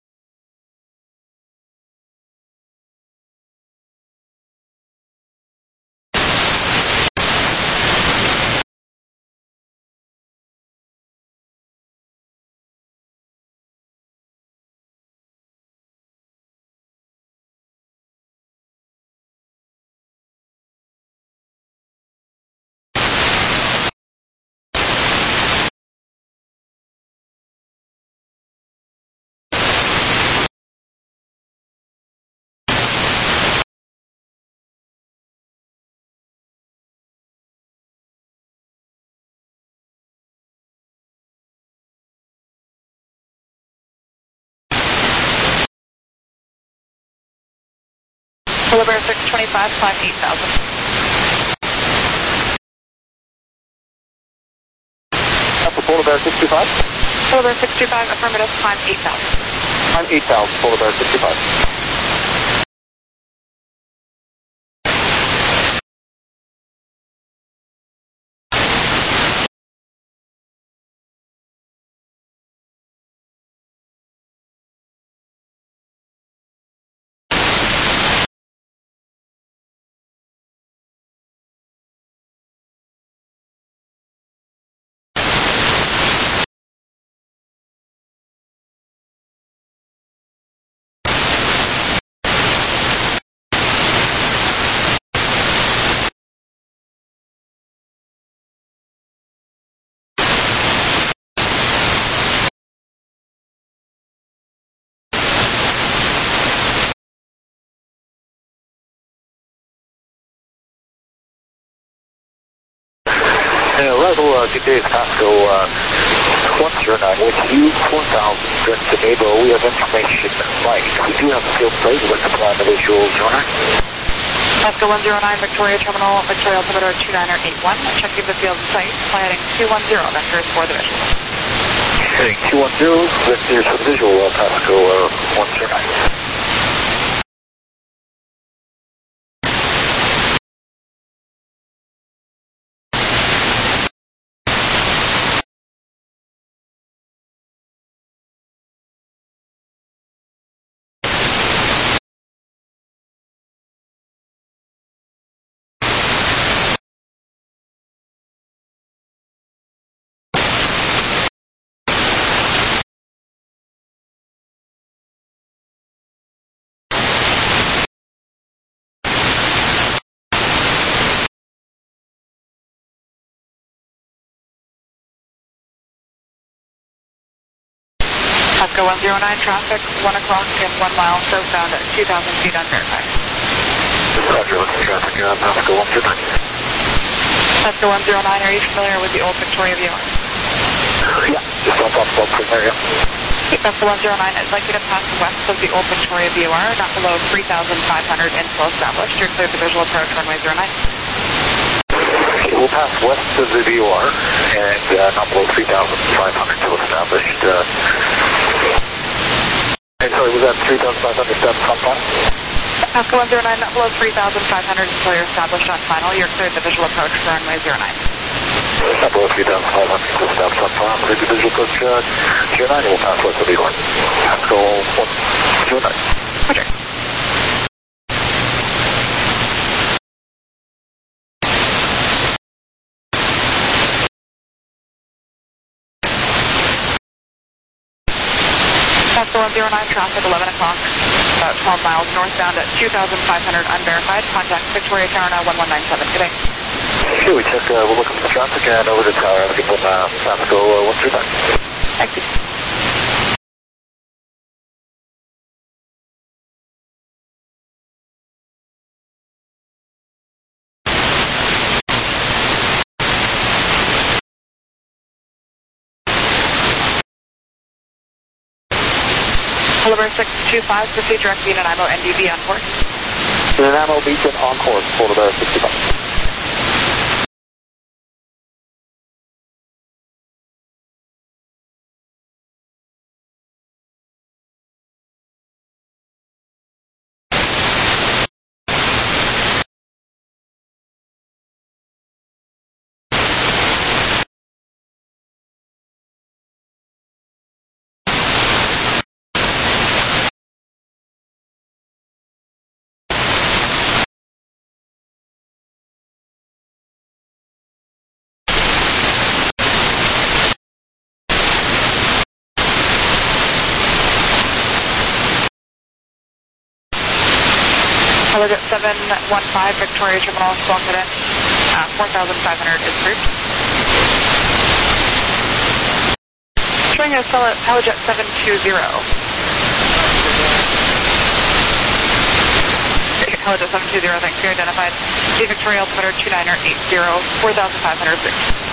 Boulevard 625, climb 8,000. Alpha Boulevard 65. Boulevard 625, affirmative, climb 8,000. I'm 8,000, Boulevard 65. Arrival, good day, Costco 109 with you, 4,000, Grant Neighbor. We have information, Mike. We do have a field plate with the plan of visuals, runner. Alaska 109, Victoria Terminal, Victoria altimeter 2981. Checking the field site, fly heading 210, vectors for the visual. Heading 210, vectors for the visual, Costco 109. Pasco 109 traffic, 1 o'clock and 1 mile southbound at 2,000 feet unverified. Roger, what's the traffic, Pasco 109? Pasco 109, are you familiar with the old Victoria VR? Yeah, just off from there, yeah. Pasco 109, I'd like you to pass west of the old Victoria VOR, not below 3,500 inflow established. You're cleared the visual approach runway 09. We'll pass west of the VOR and not below 3,500 to established. And sorry, was that 3,500 steps on final? Pasco 109, not below 3,500 until you're established on final. You're cleared the visual approach for runway 09. Not below 3,500 to establish on final. Cleared the visual approach 09, we'll pass west of the VOR. Pasco 109. Roger. Pasco 109 traffic, 11 o'clock, about 12 miles northbound at 2,500 unverified. Contact Victoria Tower now 1197 today. Okay, we check, we'll look at the traffic and over the tower and give them Pasco 139. Thank you. Oliver 625, proceed directly to Nanaimo NDB on course. Nanaimo Beacon on course, Polar Bear 65. Oliver 715, Victoria Terminal, Squawk in. 4,500 is cleared. Showing a Helijet 720. Helijet 720, thanks. You're identified. The Victoria altimeter 2980, 4,506.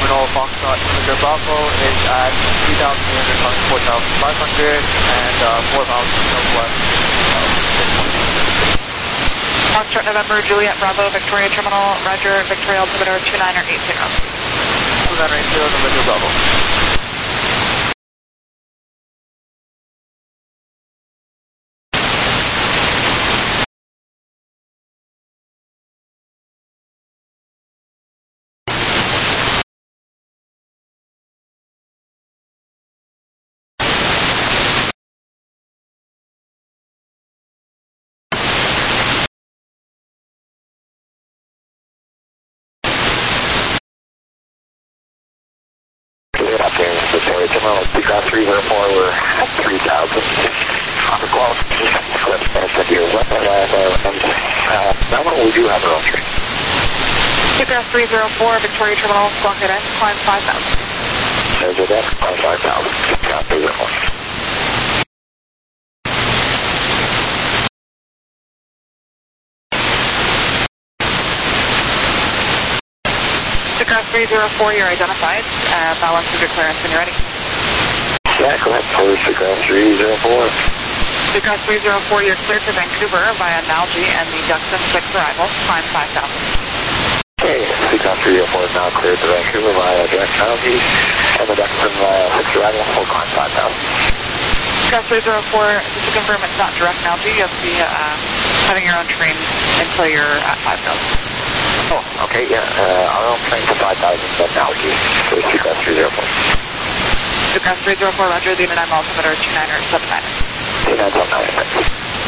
Terminal Foxtrot November Bravo is at 3,800 on 4,500 and 4 miles northwest. Foxtrot November Juliet Bravo Victoria Terminal, Roger, Victoria altimeter 2980. 2980 November Bravo. Victoria Terminal, Seacross 304, we're at 3,000. On the qualification, clips, and send you we do have our own train. Seacross 304, Victoria Terminal, Squawk Head End, climb 5,000. There's your deck, climb 5,000. Seacross 304. Seacross 304, you're identified. Balance of your clearance when you're ready. Yeah, go ahead, for Seacross 304. Seacross 304, you're cleared to Vancouver via Nalgene and the Duxton 6 arrival, climb 5,000. Okay, Seacross 304 is now cleared to Vancouver via direct Nalgene and the Duxton 6 arrival, full climb 5,000. Seacross 304, just to confirm it's not direct Nalgene, you'll be having your own train until you're at 5,000. Oh, okay, yeah, our own train to 5,000, but Nalgene, so Seacross 304. Seacross 304, Roger, the Internet altimeter 2979. 2979.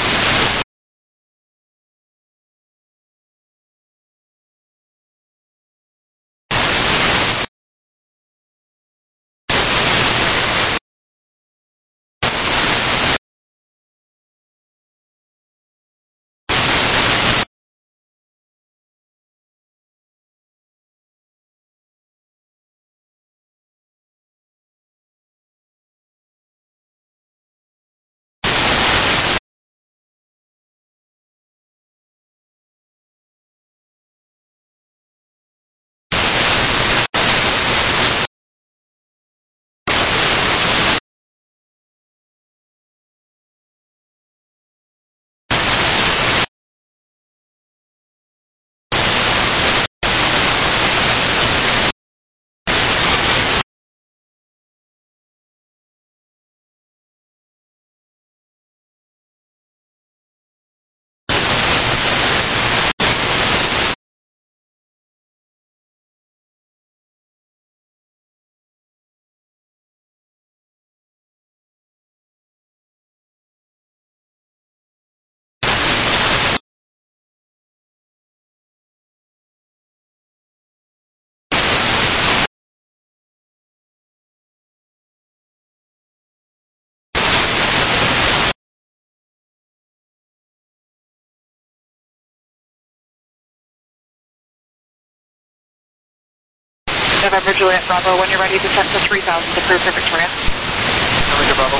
November Juliet Bravo, when you're ready, descend to 3,000 to cruise for Victoria. November Bravo.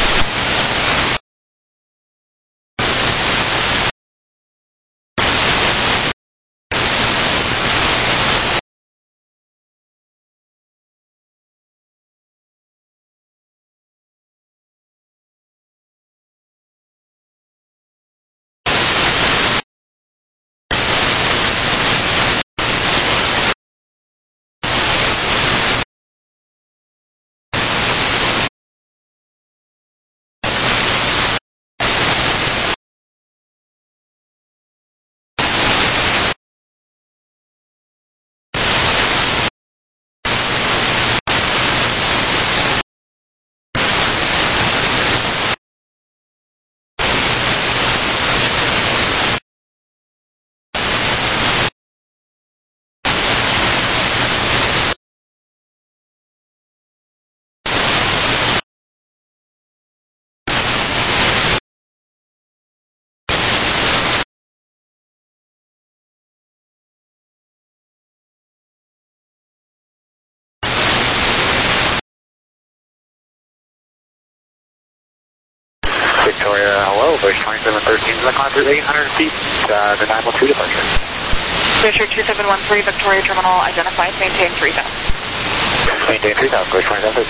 Victoria, hello, Bush 2713 is the climb through 800 feet, the 912 departure. Fisher 2713, Victoria Terminal, identified, maintain 3,000. Maintain 3000, go 2713.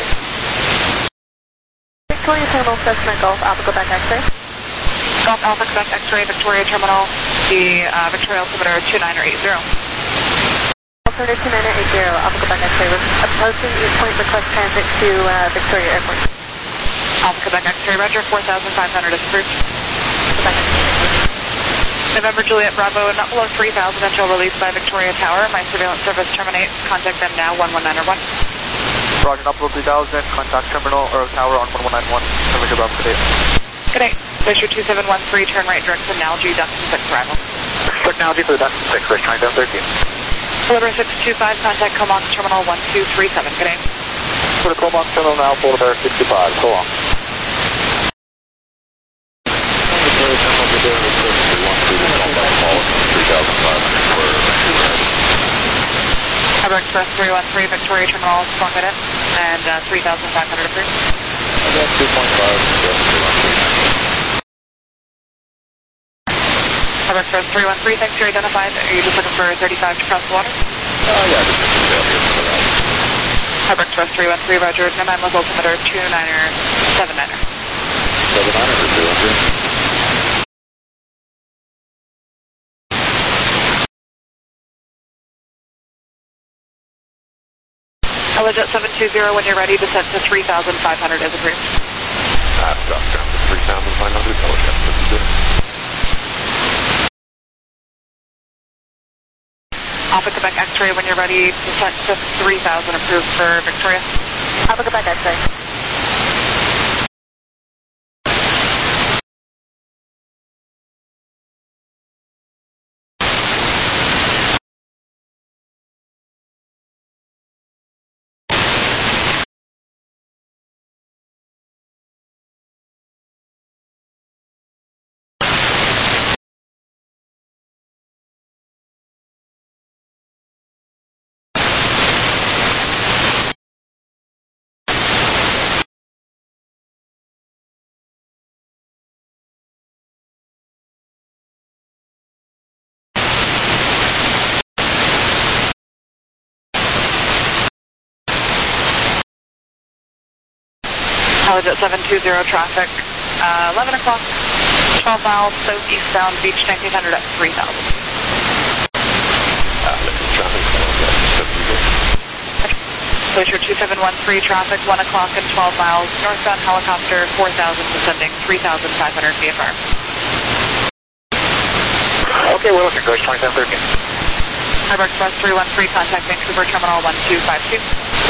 Victoria Terminal, Cessna Golf Alpha Quebec X-ray. Golf Alpha Quebec X-ray, Victoria Terminal, the Victoria altimeter 2980. Altimeter 2980, Alpha Quebec X-ray, approaching East Point, request transit to Victoria Airport. Alpha Quebec X-ray, roger, 4,500 is approved. Quebec X-ray. November Juliet Bravo, not below 3,000 until released by Victoria Tower. My surveillance service terminates. Contact them now, 119 or 1. Roger, not below 3,000, contact terminal or tower on 1191. November Bravo, good day. Good day. Fisher 2713, turn right direct to Nalgene, Dunston 6 arrival. Start Nalgene for the Dunston 6, go 2713. Deliver 625, contact Comox Terminal 1237. Good day. For the Comox Terminal now, Boulevard 65, so long. Harbor Express 313, Victoria Terminal, swung it in, and 3,500 approved. Again, 2.5, Harbor Express 313, thanks, you're identified. Are you just looking for 35 to cross the water? yeah, just Harbor Express 313, roger, Nomad was altimeter 29er, 79er. 79er for 200. Jet 720, when you're ready, descent to 3,500 is approved. Stop down to 3,500, Jet 720. Alpha Quebec X-ray, when you're ready, descent to 3,000 approved for Victoria. Alpha Quebec X-ray. Jet 720 traffic, 11 o'clock, 12 miles southeastbound, beach 1900 at 3,000. Traffic, Glacier 2713 traffic, 1 o'clock and 12 miles, northbound helicopter 4,000 descending, 3,500 VFR. Okay, we're looking, go 2713. Harbor Express 313, contact Vancouver Terminal 1252.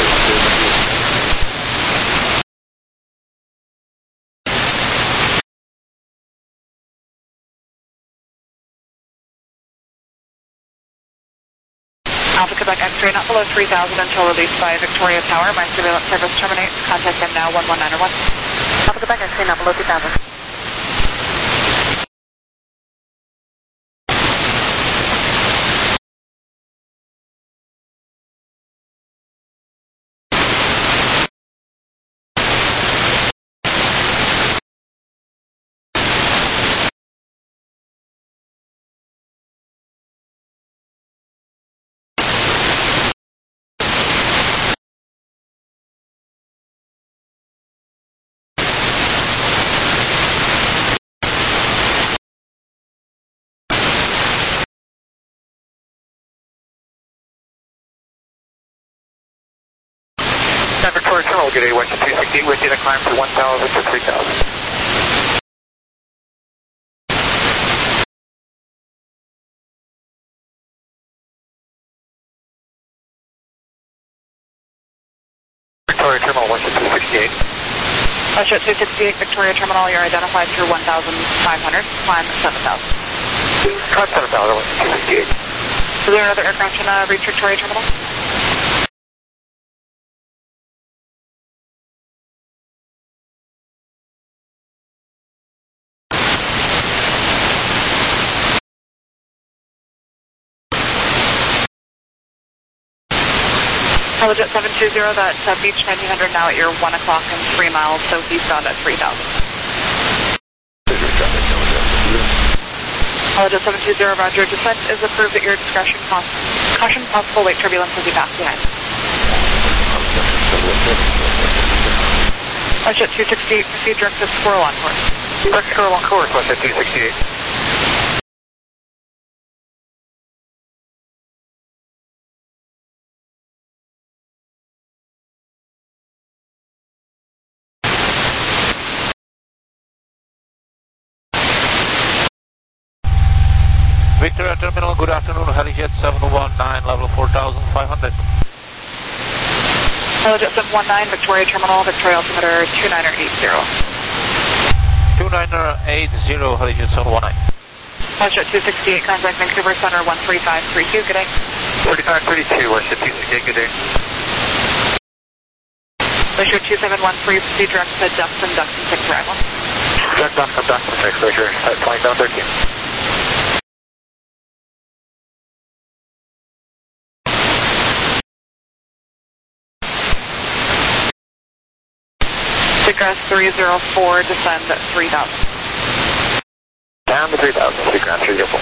Alpha Quebec X-ray, not below 3,000 until released by Victoria Tower. My surveillance service terminates. Contact them now, 119 or 1. Alpha Quebec X-ray, not below 2,000. Victoria Terminal, good day, Western 268, with you to climb to 1,000 to 3,000. Victoria Terminal, Western 268. Jet 268, Victoria Terminal, you're identified through 1,500, climb 7,000. Climb 7,000, Western 268. Is there another aircraft in reach Victoria Terminal? Jet 720, that's beach 1900 now at your 1 o'clock and 3 miles southeastbound at 3,000. Jet 720, roger. Descent is approved at your discretion. Caution possible wake turbulence as you pass behind. Jet 268, proceed direct to Squirrel on course. Direct Squirrel on course, Jet 268. Victoria Terminal, good afternoon, Helijet 719, level 4,500. Helijet 719, Victoria Terminal, Victoria altimeter 2980. 2980, Helijet 719. Jet 268, contact Vancouver Center 13532, good day. 3532, Jet 268, good day. Glacier 2713, proceed direct to Duxton, Duxton 6 arrival. Direct Duxton 6, Glacier, flight down 13. Seagrass 304, descend at 3000. Down to 3000, Seagrass 304.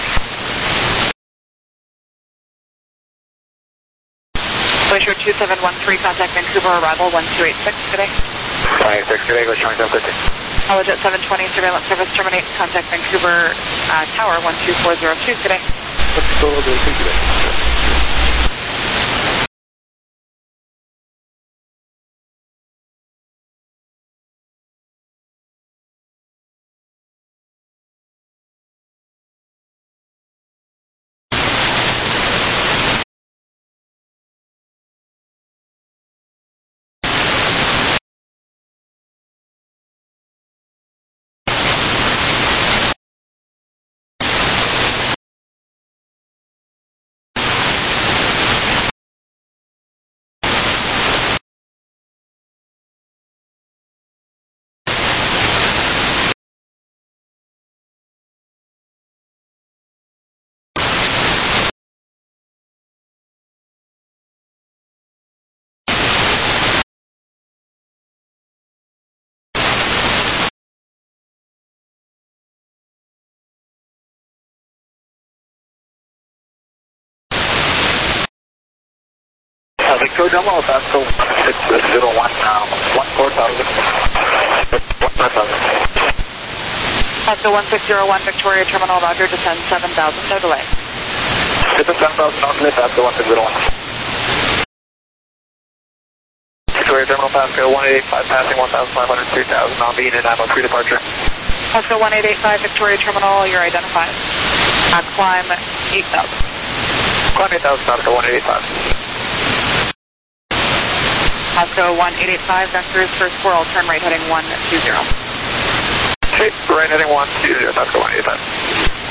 Glacier 2713, contact Vancouver, arrival 1286, good day. 26, good day, go showing down 13. Helijet 720, surveillance service terminate, contact Vancouver Tower 12402, good day. Let's go over there, good day. Victoria Terminal, Pasco 601, 14,000. 1,000. Pasco 1601, Victoria Terminal, Roger, descend 7000, no delay. Descend 7,000, no delay, Pasco 1601. Victoria Terminal, Pasco 1885, passing 1,500, 3,000, on being in 903 departure. Pasco 1885, Victoria Terminal, you're identified. Climb 8000. Climb 8,000, Pasco 1885. Pasco 1885, vectors for Squirrel, turn right heading 120. Okay, right heading 120, Pasco 1885.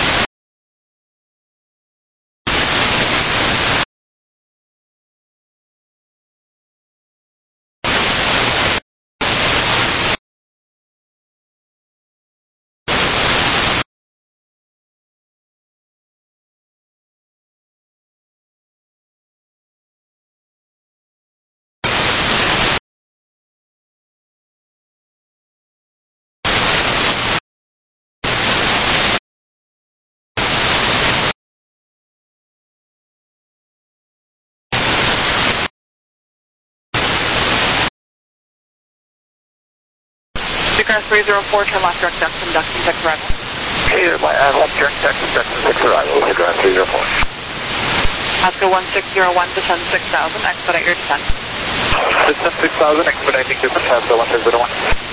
Seagrass 304, turn left direct Duxton, Duxton 6 arrival. Okay, left direct Duxton 6 arrival, Seagrass 304. Pasco 1601, descend 6000, expedite your descent. Descend 6,000, expediting descent, Pasco 1601.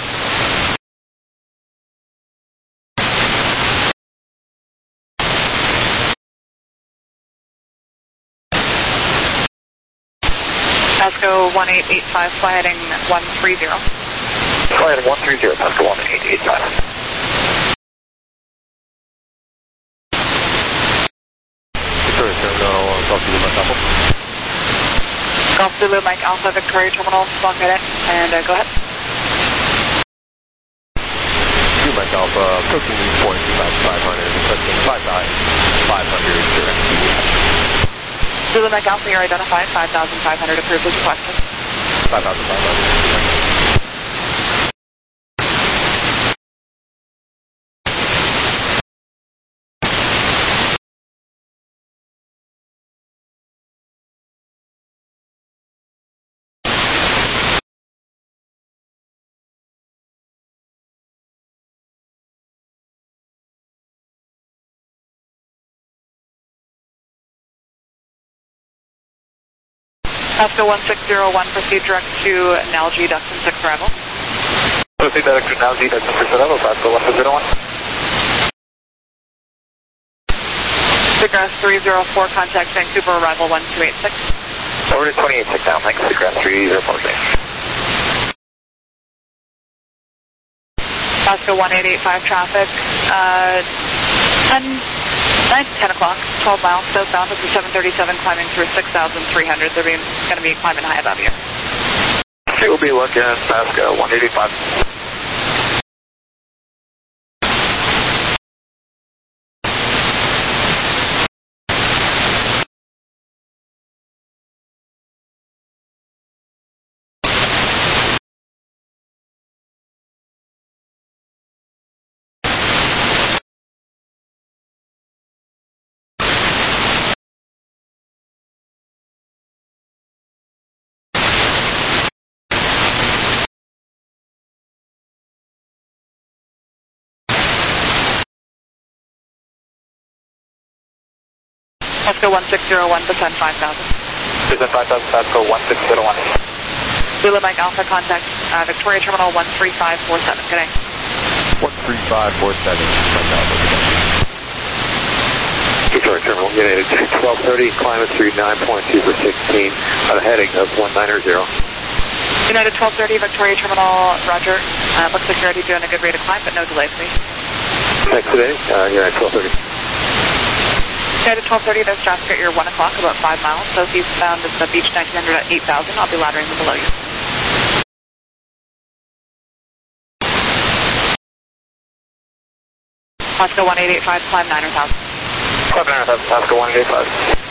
Pasco 1885, fly heading 130. Fly heading 130, Pasco 1885. Victoria Terminal, Golf Zulu Mike Alpha. Golf Zulu Mike Alpha, Victoria Terminal, long right and go ahead. Zulu Mike Alpha, approaching point 5,500, requesting 5,500 direct to US. Zulu Mike Alpha, you're identified, 5,500 approved as requested. 5,500. Pasco 1601, proceed direct to Nalgene, Duxton 6 arrival. Proceed direct to Nalgene, Duxton 6 arrival, Pasco 1601. Seagrass 304, contact Vancouver, arrival 1286. Over to 286 now, thanks, Seagrass 304. Pasco 1885 traffic, 9 to 10 o'clock, 12 miles southbound, it's a 737 climbing through 6,300. They're going to be climbing high above you. Okay, we'll be looking at Pasco 185. Pasco 1601, descend 5,000. Descend 5,000, Pasco 1601. Lula Mike Alpha, contact Victoria Terminal 13547. Good day. 13547, Mike Alpha. Victoria Terminal, United 1230, climate through 9.2 for 16, on a heading of 190. United 1230, Victoria Terminal, roger. Looks like you're already doing a good rate of climb, but no delay, please. Thanks today, United 1230. United 1230, there's traffic at your 1 o'clock, about 5 miles. Southeastbound is the Beach 1900 at 8,000. I'll be laddering below you. Pasco 1885, climb 9,000. Climb 9,000, Pasco 1885.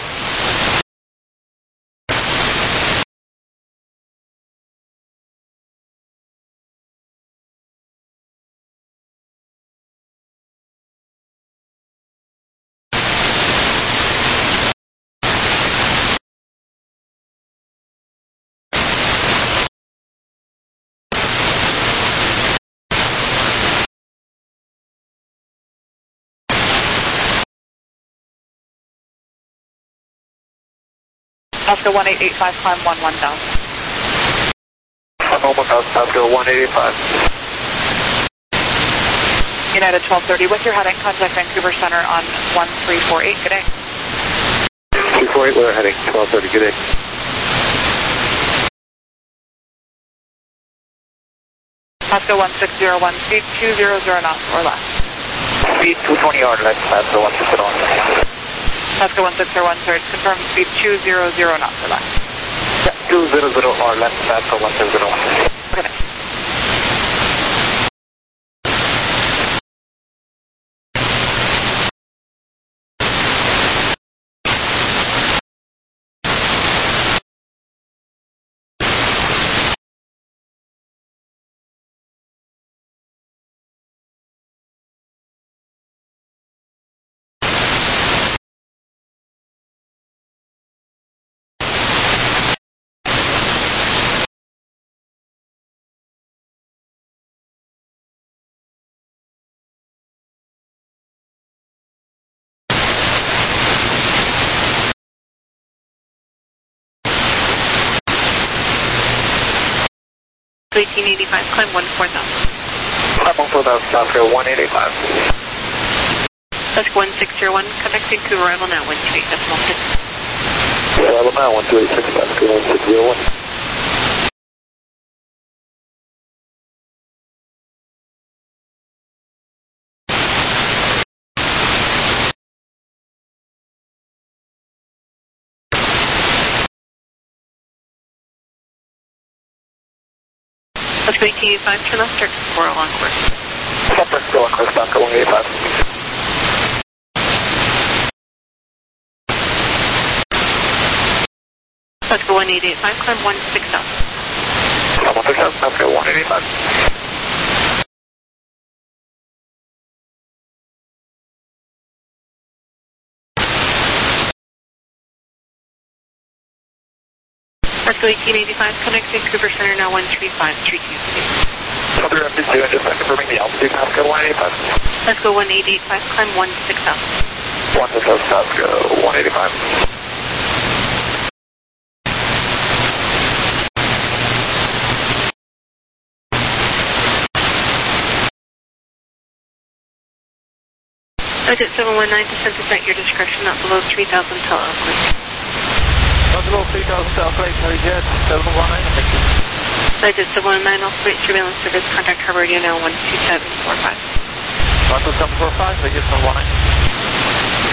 Pasco 1885, climb 11,000. Climb 11,000, Pasco 1885. United 1230, with your heading, contact Vancouver Center on 1348. Good day. 248, with our heading 1230. Good day. Pasco 1601, speed 200 knots or less. Speed 220 yard left, Pasco 1601. Pasco 1601, sir, it's confirmed speed 200 knots or less. Yeah, 200 or less, Pasco 1601. Okay. So 1885, climb 14,000. Climb 14,000, Pasco 1885. Pasco 1601, contact Vancouver, arrival now 128.6. Arrival now 128.6, Pasco 1601. Pasco 1885, turn left, start to 40 on course. Stop and go on course, Pasco 185. Pasco 1885, climb 16,000. Climb 16,000, Pasco 185. Pasco 1885, connect Vancouver Center now 13532. Other MD2, just confirming the altitude, Pasco 185. Pasco 1885, climb 16,000. 16,000, Pasco 185. Budget 719, descent is at your discretion, not below 3,000 till Oakland. Not below 3,000 to Oakland, HeliJet 719, thank you. Budget 719, operate surveillance service, contact Harbor Radio now 12745. 12745, HeliJet 719.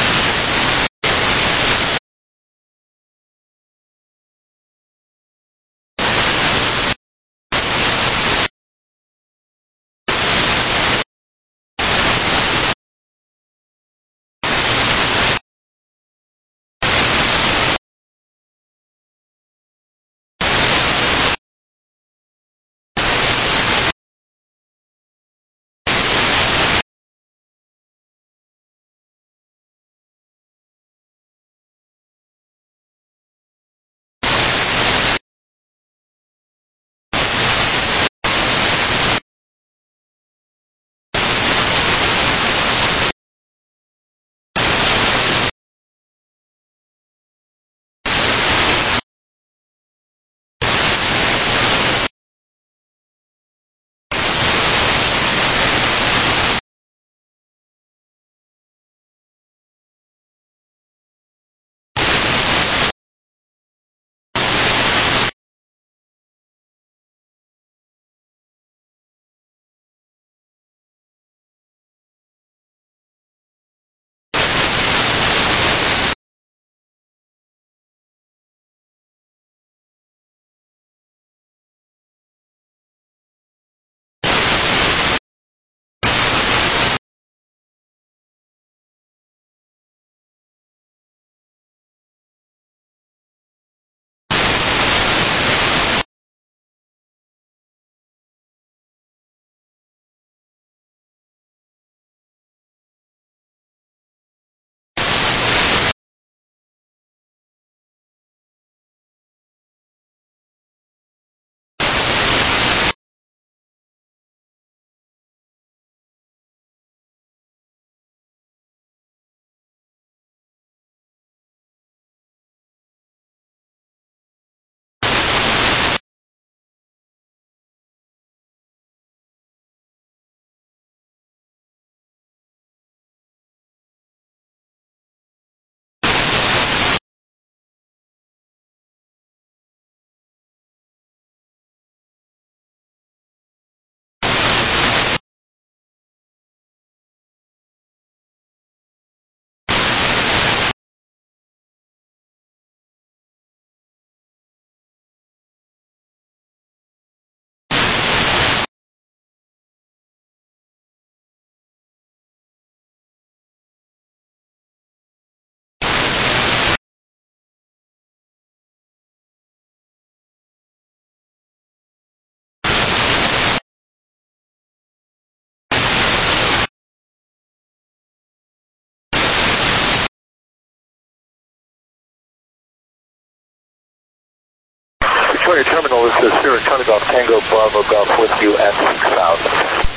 Victoria Terminal, this is Sierra Charlie Golf Tango Bravo Golf with you at 6,000.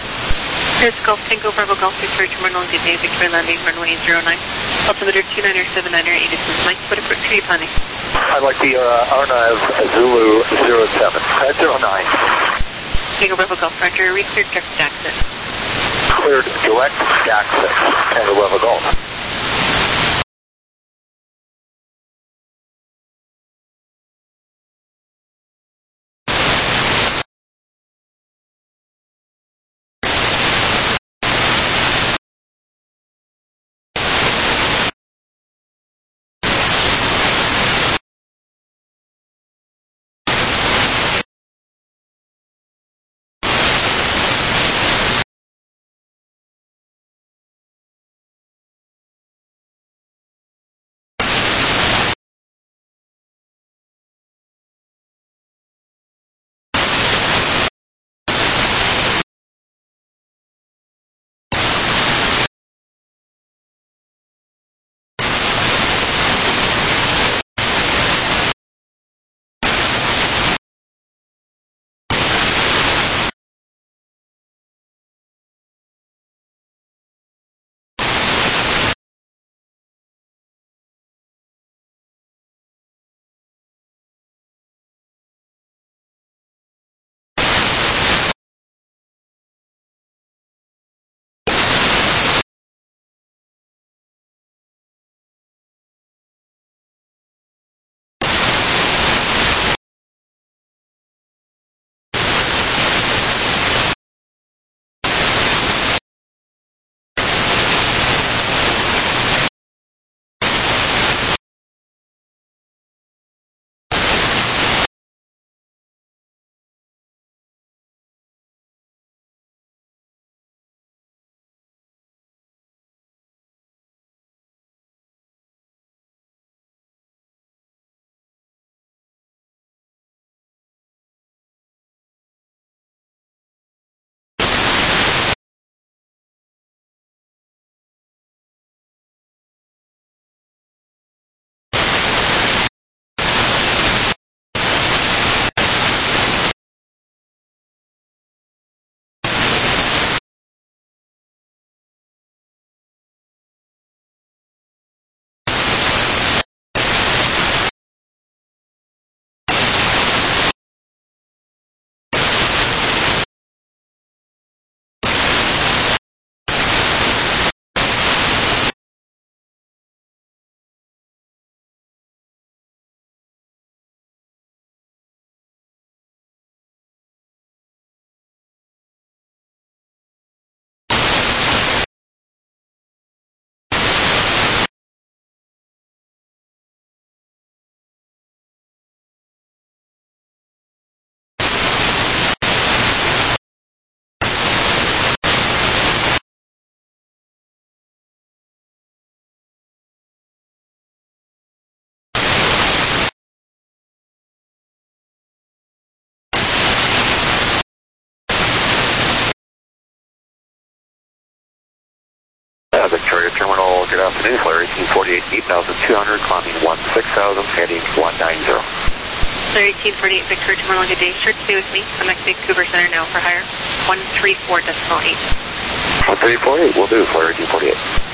Here's Golf Tango Bravo Golf Victoria Terminal, good day, Victoria landing, runway 09. Altimeter 2979 80 Mike, what a quick tree planning. I'd like the Arnav Zulu 07, 09. Tango Bravo Golf Roger, recleared direct access. Cleared direct access, Tango Bravo Golf. afternoon, Flyer 1848, 8,200, climbing 16,000, heading 190. Flyer 1848, Victory Terminal, good day. Sure to stay with me. I'm at Vancouver Center now for hire. 134.8. 134.8, will do, Flyer 1848.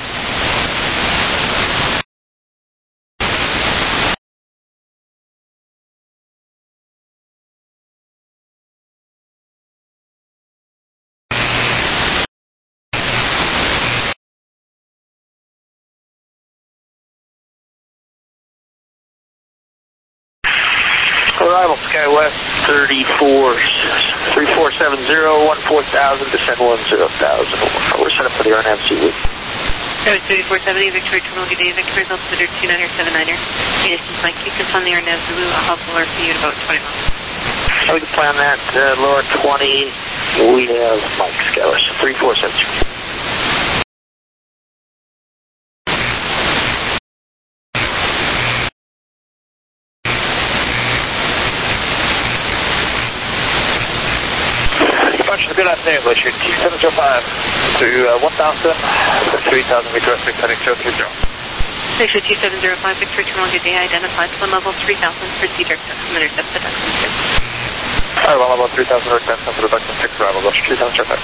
Arrival, SkyWest 3470, 14,000, descend 10,000. We're set up for the RNAV Zulu. SkyWest 3470, Victoria Terminal, good day. Victoria's altimeter 29er, 79er. Distance Mike, you can fund the RNAV Zulu. I'll help alert for you in about 20 miles. We can plan that, lower 20. We have Mike, SkyWest 3470. Good afternoon, Glacier 2705 to 1,000, 3,000 meter respect, heading 030. Glacier 2705, Victoria Terminal, good day. Identified swim level 3,000, proceed direct from intercept the Duxton 6. Arrival level 3,000, direct descent for the Duxton 6, arrival Glacier 2705.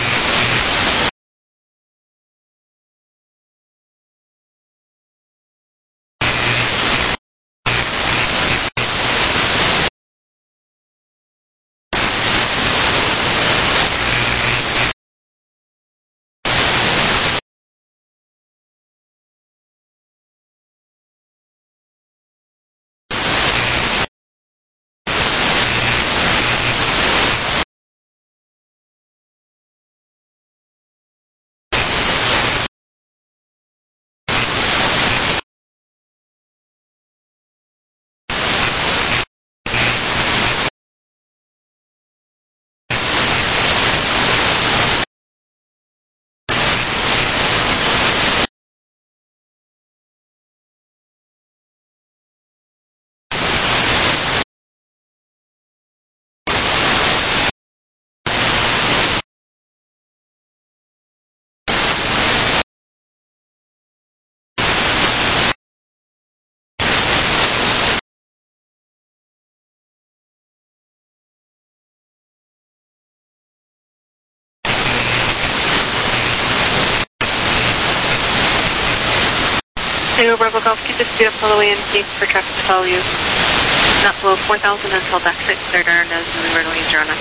Tango Bravo Golf, keep the speed up all the way in case for traffic to follow you. Not below 4,000 until back 6, third RNAV Zulu runway 09.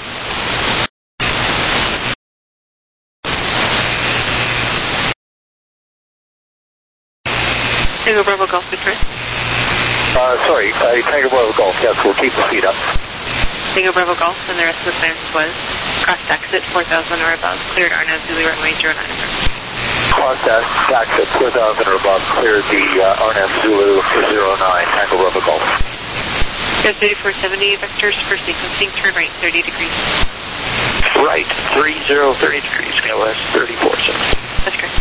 Tango Bravo Golf, Victoria. Sorry, Tango Bravo Golf, yes, we'll keep the speed up. Tango Bravo Golf, and the rest of the clearance was crossed exit 4,000 or above, cleared RNAV Zulu runway 09. Cross exit 4,000 or above, cleared the RNAV Zulu 09, Tango Bravo Golf. Go 3470, vectors for sequencing, turn right 30 degrees. Right, 30 degrees, SkyWest 3470. That's correct.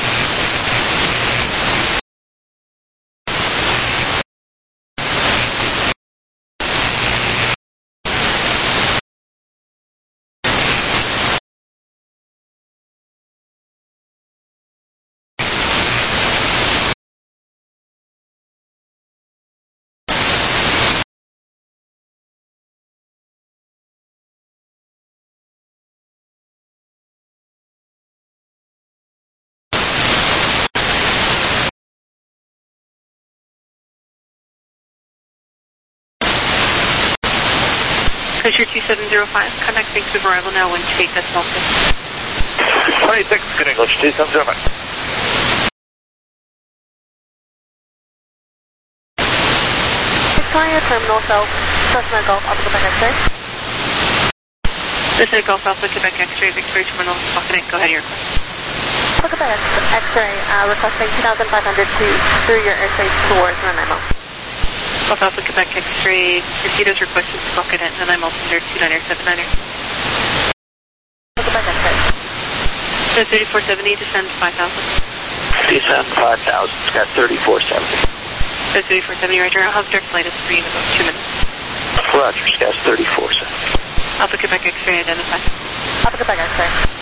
Glacier 2705, contact Vancouver arrival now, 128 decimal 6. 26, good English, 2705. Victoria Terminal South, Cessna Golf, Alpha Quebec X-ray. Cessna Golf, Alpha Quebec X-ray, Victoria Terminal, Buckingham, go ahead, your request. Alpha Quebec X-ray, requesting 2,500 through your airspace towards Nanaimo. Alpha Quebec X-ray, proceed as requested to bucket at Nanaimo, altimeter 29er, 79er. Alpha Quebec X-ray. So 3470, descend 5,000. Descend 5,000, Sky 3470. So 3470, Roger, I'll have direct flight as free in about 2 minutes. Roger, Sky 3470. Alpha Quebec X-ray identified. Alpha Quebec X-ray.